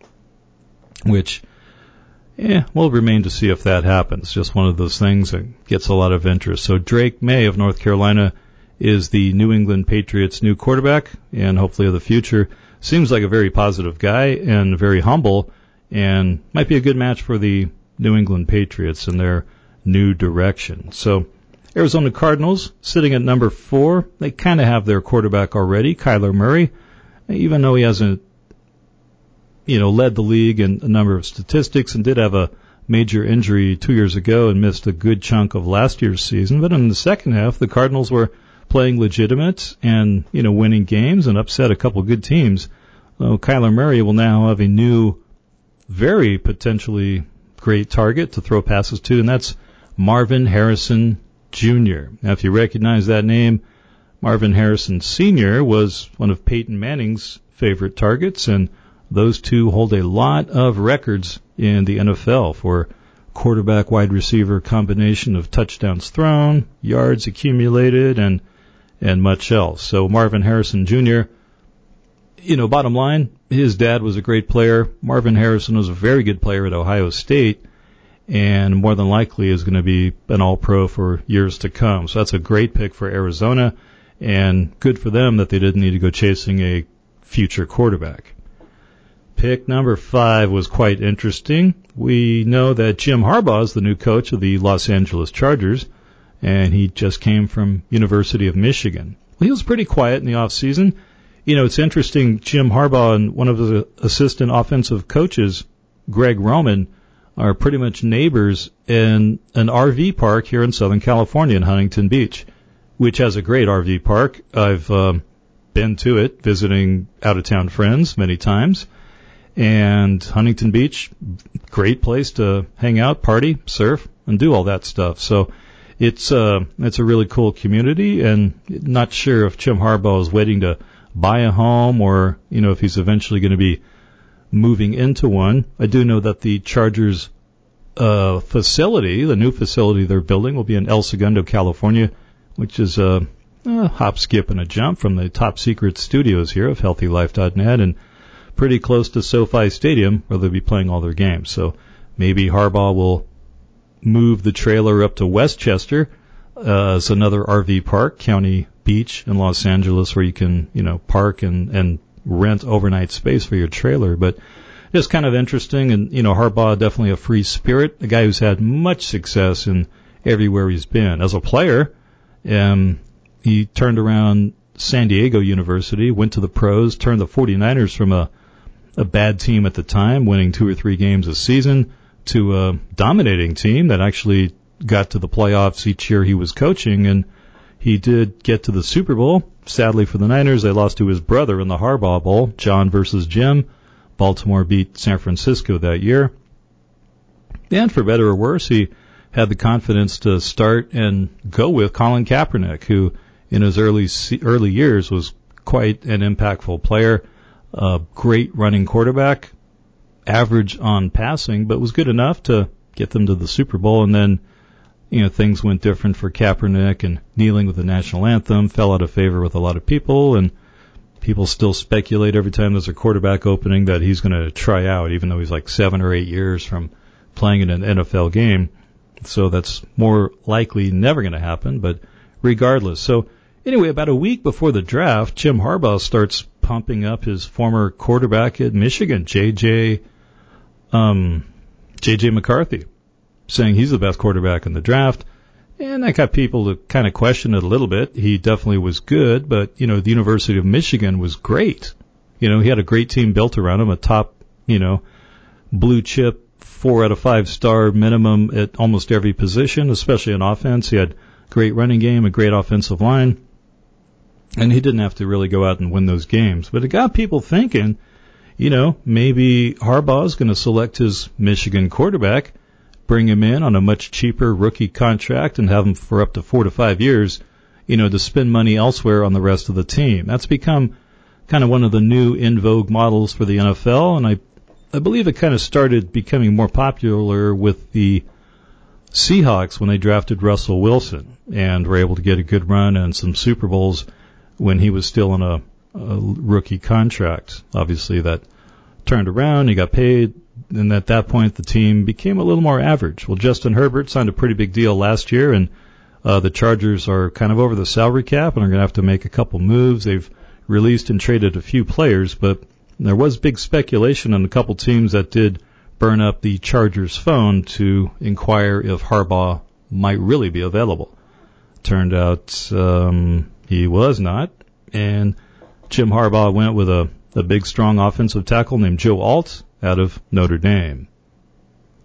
which, yeah, we'll remain to see if that happens. Just one of those things that gets a lot of interest. So Drake May of North Carolina is the New England Patriots' new quarterback, and hopefully of the future. Seems like a very positive guy and very humble, and might be a good match for the New England Patriots in their new direction. So Arizona Cardinals sitting at number four. They kind of have their quarterback already, Kyler Murray, even though he hasn't, you know, led the league in a number of statistics and did have a major injury two years ago and missed a good chunk of last year's season. But in the second half, the Cardinals were playing legitimate and, you know, winning games and upset a couple good teams. Well, Kyler Murray will now have a new, very potentially great target to throw passes to, and that's Marvin Harrison Junior Now, if you recognize that name, Marvin Harrison Senior was one of Peyton Manning's favorite targets, and those two hold a lot of records in the N F L for quarterback wide receiver combination of touchdowns thrown, yards accumulated, and and much else. So Marvin Harrison Junior, you know, bottom line, his dad was a great player. Marvin Harrison was a very good player at Ohio State, and more than likely is going to be an all-pro for years to come. So that's a great pick for Arizona, and good for them that they didn't need to go chasing a future quarterback. Pick number five was quite interesting. We know that Jim Harbaugh is the new coach of the Los Angeles Chargers, and he just came from University of Michigan. Well, he was pretty quiet in the off-season. You know, it's interesting, Jim Harbaugh and one of the assistant offensive coaches, Greg Roman, are pretty much neighbors in an R V park here in Southern California in Huntington Beach, which has a great R V park. I've um, been to it, visiting out-of-town friends many times. And Huntington Beach, great place to hang out, party, surf, and do all that stuff. So it's uh, it's a really cool community, and not sure if Jim Harbaugh is waiting to buy a home or, you know, if he's eventually going to be moving into one. I do know that the Chargers uh, facility, the new facility they're building, will be in El Segundo, California, which is a, a hop, skip, and a jump from the top secret studios here of healthy life dot net, and pretty close to SoFi Stadium, where they'll be playing all their games. So maybe Harbaugh will move the trailer up to Westchester uh, as another R V park, County Beach in Los Angeles, where you can, you know, park and, and rent overnight space for your trailer. But just kind of interesting. And, you know, Harbaugh, definitely a free spirit, a guy who's had much success in everywhere he's been. As a player, um, he turned around San Diego University, went to the pros, turned the 49ers from a a bad team at the time, winning two or three games a season, to a dominating team that actually got to the playoffs each year he was coaching, and he did get to the Super Bowl. Sadly for the Niners, they lost to his brother in the Harbaugh Bowl, John versus Jim. Baltimore beat San Francisco that year. And for better or worse, he had the confidence to start and go with Colin Kaepernick, who in his early early years was quite an impactful player. A great running quarterback, average on passing, but was good enough to get them to the Super Bowl. And then, you know, things went different for Kaepernick, and kneeling with the national anthem fell out of favor with a lot of people, and people still speculate every time there's a quarterback opening that he's going to try out, even though he's like seven or eight years from playing in an N F L game. So that's more likely never going to happen, but regardless. So anyway, about a week before the draft, Jim Harbaugh starts pumping up his former quarterback at Michigan, J J um, J J McCarthy, saying he's the best quarterback in the draft. And that got people to kind of question it a little bit. He definitely was good, but, you know, the University of Michigan was great. You know, he had a great team built around him, a top, you know, blue chip, four out of five star minimum at almost every position, especially on offense. He had great running game, a great offensive line. And he didn't have to really go out and win those games. But it got people thinking, you know, maybe Harbaugh's going to select his Michigan quarterback, bring him in on a much cheaper rookie contract, and have him for up to four to five years, you know, to spend money elsewhere on the rest of the team. That's become kind of one of the new in vogue models for the N F L, and I, I believe it kind of started becoming more popular with the Seahawks when they drafted Russell Wilson and were able to get a good run and some Super Bowls when he was still on a, a rookie contract. Obviously that turned around, he got paid, and at that point the team became a little more average. Well, Justin Herbert signed a pretty big deal last year, and uh, the Chargers are kind of over the salary cap and are going to have to make a couple moves. They've released and traded a few players, but there was big speculation on a couple teams that did burn up the Chargers' phone to inquire if Harbaugh might really be available. Turned out um, he was not, and Jim Harbaugh went with a, a big, strong offensive tackle named Joe Alt out of Notre Dame.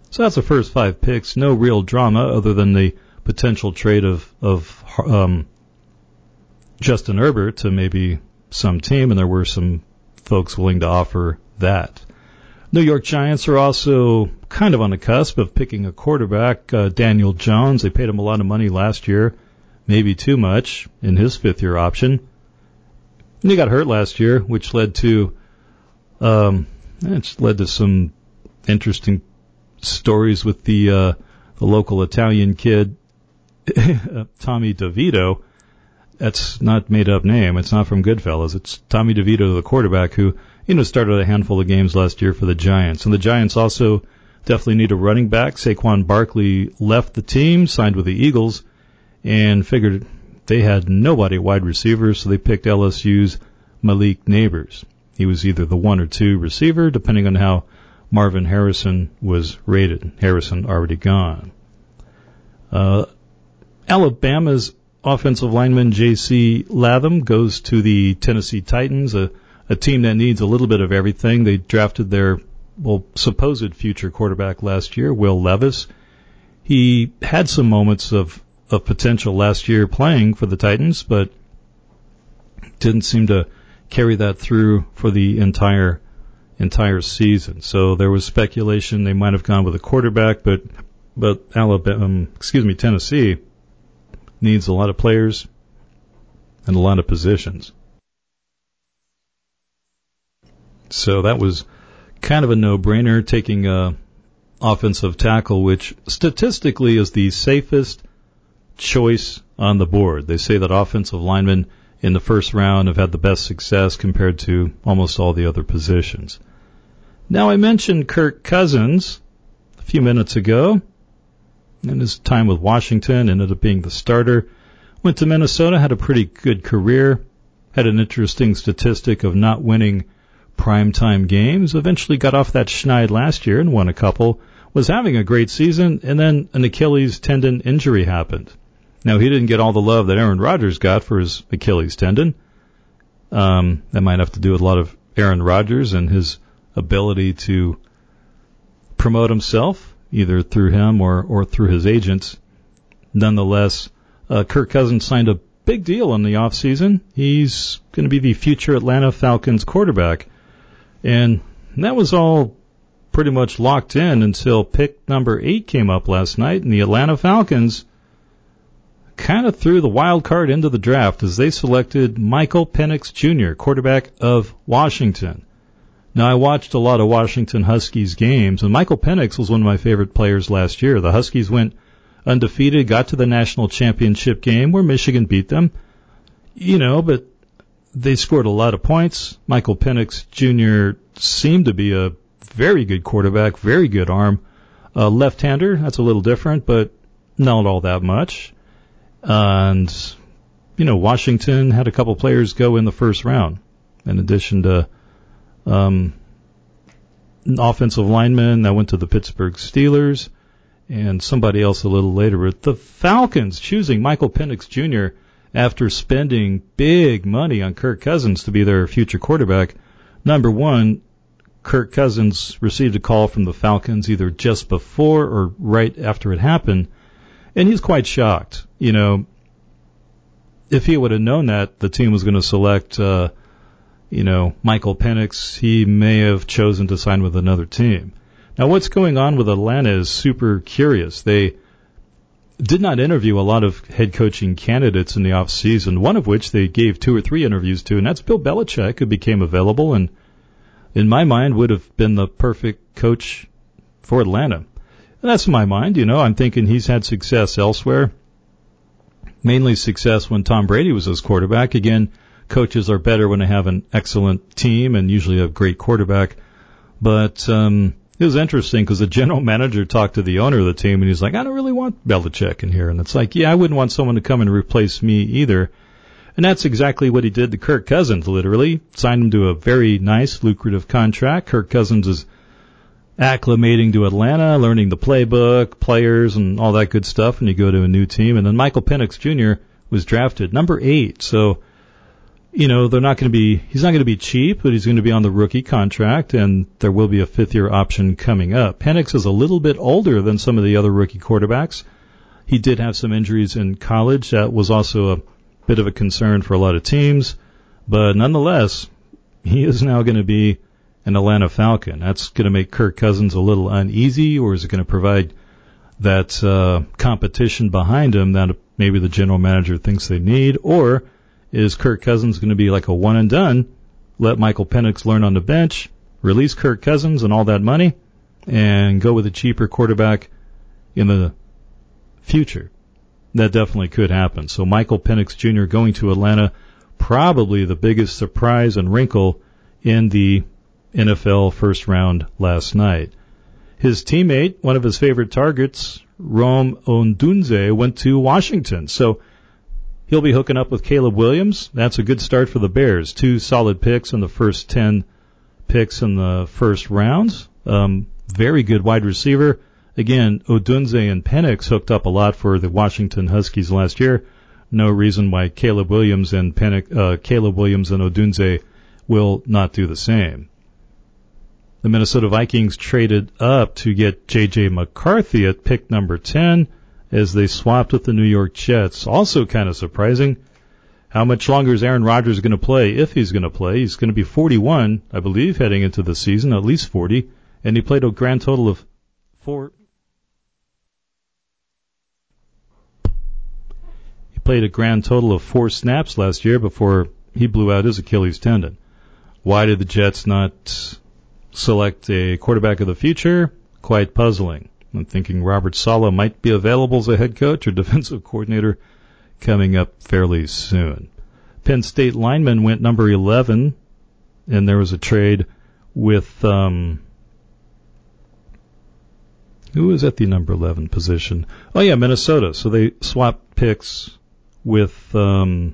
So that's the first five picks. No real drama other than the potential trade of, of um, Justin Herbert to maybe some team, and there were some folks willing to offer that. New York Giants are also kind of on the cusp of picking a quarterback, uh, Daniel Jones. They paid him a lot of money last year, maybe too much in his fifth-year option. And he got hurt last year, which led to um, it's led to some interesting stories with the uh, the local Italian kid, Tommy DeVito. That's not made-up name. It's not from Goodfellas. It's Tommy DeVito, the quarterback, who, you know, started a handful of games last year for the Giants. And the Giants also definitely need a running back. Saquon Barkley left the team, signed with the Eagles, and figured they had nobody wide receiver, so they picked L S U's Malik Neighbors. He was either the one or two receiver, depending on how Marvin Harrison was rated. Harrison already gone. Uh, Alabama's offensive lineman J C Latham goes to the Tennessee Titans, a, a team that needs a little bit of everything. They drafted their, well, supposed future quarterback last year, Will Levis. He had some moments of, of potential last year playing for the Titans, but didn't seem to carry that through for the entire entire season. So there was speculation they might have gone with a quarterback, but but Alabama, um, excuse me, Tennessee needs a lot of players and a lot of positions. So that was kind of a no-brainer, taking a offensive tackle, which statistically is the safest choice on the board. They say that offensive linemen in the first round have had the best success compared to almost all the other positions. Now, I mentioned Kirk Cousins a few minutes ago, and his time with Washington ended up being the starter. Went to Minnesota, had a pretty good career, had an interesting statistic of not winning primetime games, eventually got off that schneid last year and won a couple, was having a great season, and then an Achilles tendon injury happened. Now, he didn't get all the love that Aaron Rodgers got for his Achilles tendon. Um, that might have to do with a lot of Aaron Rodgers and his ability to promote himself, either through him or, or through his agents. Nonetheless, uh, Kirk Cousins signed a big deal in the offseason. He's going to be the future Atlanta Falcons quarterback. And that was all pretty much locked in until pick number eight came up last night, and the Atlanta Falcons kind of threw the wild card into the draft as they selected Michael Penix Junior, quarterback of Washington. Now, I watched a lot of Washington Huskies games, and Michael Penix was one of my favorite players last year. The Huskies went undefeated, got to the national championship game where Michigan beat them, you know, but they scored a lot of points. Michael Penix Junior seemed to be a very good quarterback, very good arm. Uh, left-hander, that's a little different, but not all that much. And, you know, Washington had a couple players go in the first round, in addition to um, an offensive lineman that went to the Pittsburgh Steelers, and somebody else a little later. But the Falcons choosing Michael Penix Junior after spending big money on Kirk Cousins to be their future quarterback. Number one, Kirk Cousins received a call from the Falcons either just before or right after it happened, and he's quite shocked. You know, if he would have known that the team was going to select, uh, you know, Michael Penix, he may have chosen to sign with another team. Now, what's going on with Atlanta is super curious. They did not interview a lot of head coaching candidates in the off season, one of which they gave two or three interviews to, and that's Bill Belichick, who became available and, in my mind, would have been the perfect coach for Atlanta. And that's my mind, you know. I'm thinking he's had success elsewhere, mainly success when Tom Brady was his quarterback. Again, coaches are better when they have an excellent team and usually a great quarterback. But um, it was interesting because the general manager talked to the owner of the team, and he's like, I don't really want Belichick in here. And it's like, yeah, I wouldn't want someone to come and replace me either. And that's exactly what he did to Kirk Cousins, literally. Signed him to a very nice, lucrative contract. Kirk Cousins is acclimating to Atlanta, learning the playbook, players, and all that good stuff, and you go to a new team. And then Michael Penix Junior was drafted number eight. So you know, they're not going to be, he's not going to be cheap, but he's going to be on the rookie contract, and there will be a fifth-year option coming up. Penix is a little bit older than some of the other rookie quarterbacks. He did have some injuries in college. That was also a bit of a concern for a lot of teams. But nonetheless, he is now going to be an Atlanta Falcon. That's going to make Kirk Cousins a little uneasy, or is it going to provide that uh, competition behind him that maybe the general manager thinks they need? Or is Kirk Cousins going to be like a one and done, let Michael Penix learn on the bench, release Kirk Cousins and all that money, and go with a cheaper quarterback in the future? That definitely could happen. So Michael Penix Junior going to Atlanta, probably the biggest surprise and wrinkle in the N F L first round last night. His teammate, one of his favorite targets, Rome Odunze, went to Washington. So he'll be hooking up with Caleb Williams. That's a good start for the Bears. Two solid picks in the first ten picks in the first round. Um, very good wide receiver. Again, Odunze and Penix hooked up a lot for the Washington Huskies last year. No reason why Caleb Williams and Penix, uh, Caleb Williams and Odunze will not do the same. The Minnesota Vikings traded up to get J J McCarthy at pick number ten as they swapped with the New York Jets. Also kind of surprising. How much longer is Aaron Rodgers going to play, if he's going to play? He's going to be forty-one, I believe, heading into the season, at least forty, and he played a grand total of four. He played a grand total of four snaps last year before he blew out his Achilles tendon. Why did the Jets not select a quarterback of the future? Quite puzzling. I'm thinking Robert Saleh might be available as a head coach or defensive coordinator coming up fairly soon. Penn State lineman went number eleven, and there was a trade with, um, who was at the number eleven position? Oh, yeah, Minnesota. So they swapped picks with, um,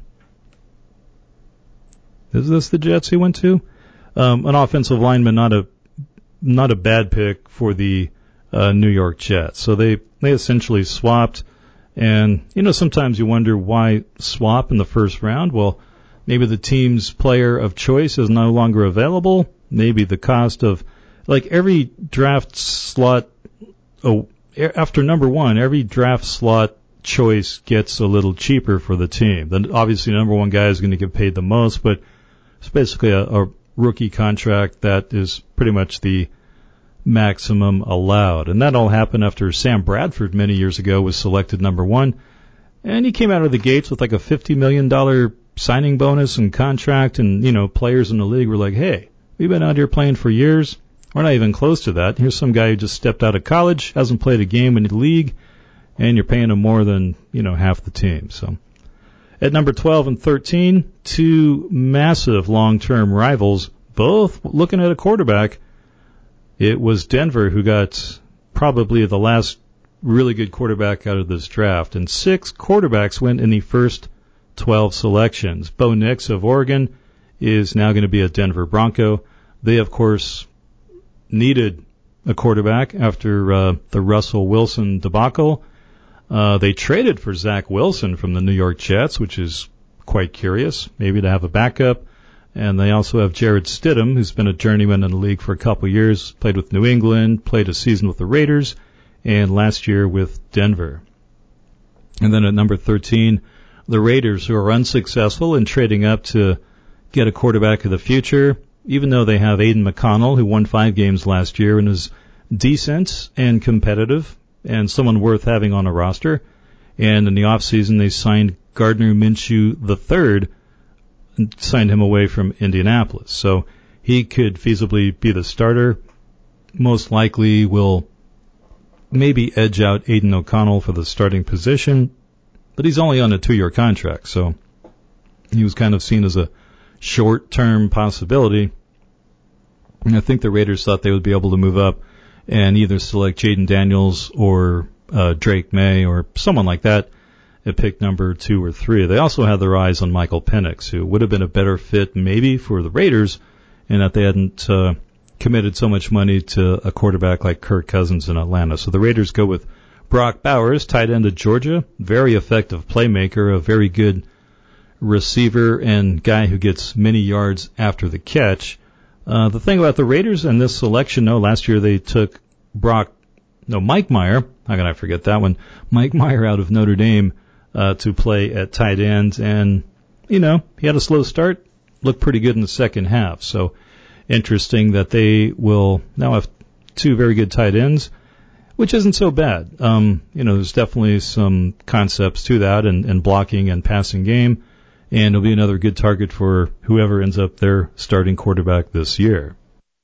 is this the Jets he went to? Um, an offensive lineman, not a, not a bad pick for the Uh, New York Jets. So they, they essentially swapped, and, you know, sometimes you wonder why swap in the first round. Well, maybe the team's player of choice is no longer available. Maybe the cost of, like every draft slot, oh, after number one, every draft slot choice gets a little cheaper for the team. Then obviously number one guy is going to get paid the most, but it's basically a, a rookie contract that is pretty much the maximum allowed. And that all happened after Sam Bradford many years ago was selected number one. And he came out of the gates with like a fifty million dollars signing bonus and contract. And, you know, players in the league were like, hey, we've been out here playing for years. We're not even close to that. Here's some guy who just stepped out of college, hasn't played a game in the league, and you're paying him more than, you know, half the team. So at number twelve and thirteen, two massive long-term rivals, both looking at a quarterback. It was Denver who got probably the last really good quarterback out of this draft, and six quarterbacks went in the first twelve selections. Bo Nix of Oregon is now going to be a Denver Bronco. They, of course, needed a quarterback after uh, the Russell Wilson debacle. Uh, they traded for Zach Wilson from the New York Jets, which is quite curious, maybe to have a backup. And they also have Jared Stidham, who's been a journeyman in the league for a couple of years, played with New England, played a season with the Raiders, and last year with Denver. And then at number thirteen, the Raiders, who are unsuccessful in trading up to get a quarterback of the future, even though they have Aiden McConnell, who won five games last year and is decent and competitive and someone worth having on a roster. And in the offseason, they signed Gardner Minshew the third, signed him away from Indianapolis. So he could feasibly be the starter. Most likely will maybe edge out Aiden O'Connell for the starting position, but he's only on a two-year contract, so he was kind of seen as a short-term possibility. And I think the Raiders thought they would be able to move up and either select Jaden Daniels or uh, Drake May or someone like that at pick number two or three. They also had their eyes on Michael Penix, who would have been a better fit maybe for the Raiders in that they hadn't uh, committed so much money to a quarterback like Kirk Cousins in Atlanta. So the Raiders go with Brock Bowers, tight end of Georgia, very effective playmaker, a very good receiver and guy who gets many yards after the catch. Uh, the thing about the Raiders and this selection, no, last year they took Brock, no, Mike Meyer, how can I forget that one? Mike Meyer out of Notre Dame uh, to play at tight end, and, you know, he had a slow start, looked pretty good in the second half. So interesting that they will now have two very good tight ends, which isn't so bad. Um, you know, there's definitely some concepts to that and, and blocking and passing game. And it'll be another good target for whoever ends up their starting quarterback this year.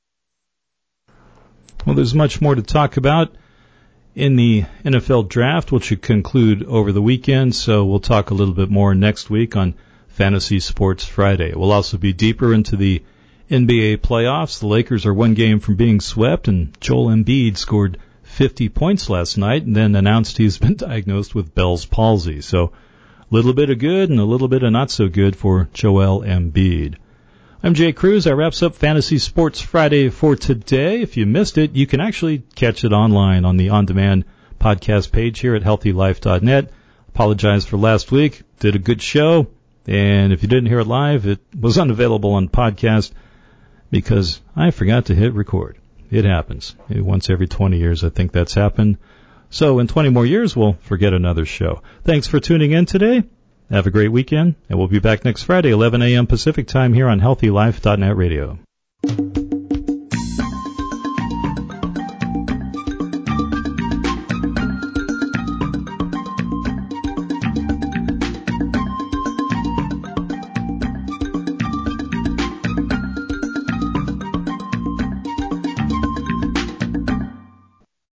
Well, there's much more to talk about in the N F L draft, which should conclude over the weekend. So we'll talk a little bit more next week on Fantasy Sports Friday. We'll also be deeper into the N B A playoffs. The Lakers are one game from being swept, and Joel Embiid scored fifty points last night and then announced he's been diagnosed with Bell's palsy. So a little bit of good and a little bit of not so good for Joel Embiid. I'm Jay Cruz. That wraps up Fantasy Sports Friday for today. If you missed it, you can actually catch it online on the on-demand podcast page here at healthy life dot net. Apologize for last week. Did a good show. And if you didn't hear it live, it was unavailable on podcast because I forgot to hit record. It happens. Once every twenty years, I think that's happened. So in twenty more years, we'll forget another show. Thanks for tuning in today. Have a great weekend, and we'll be back next Friday, eleven a.m. Pacific time here on healthy life dot net radio.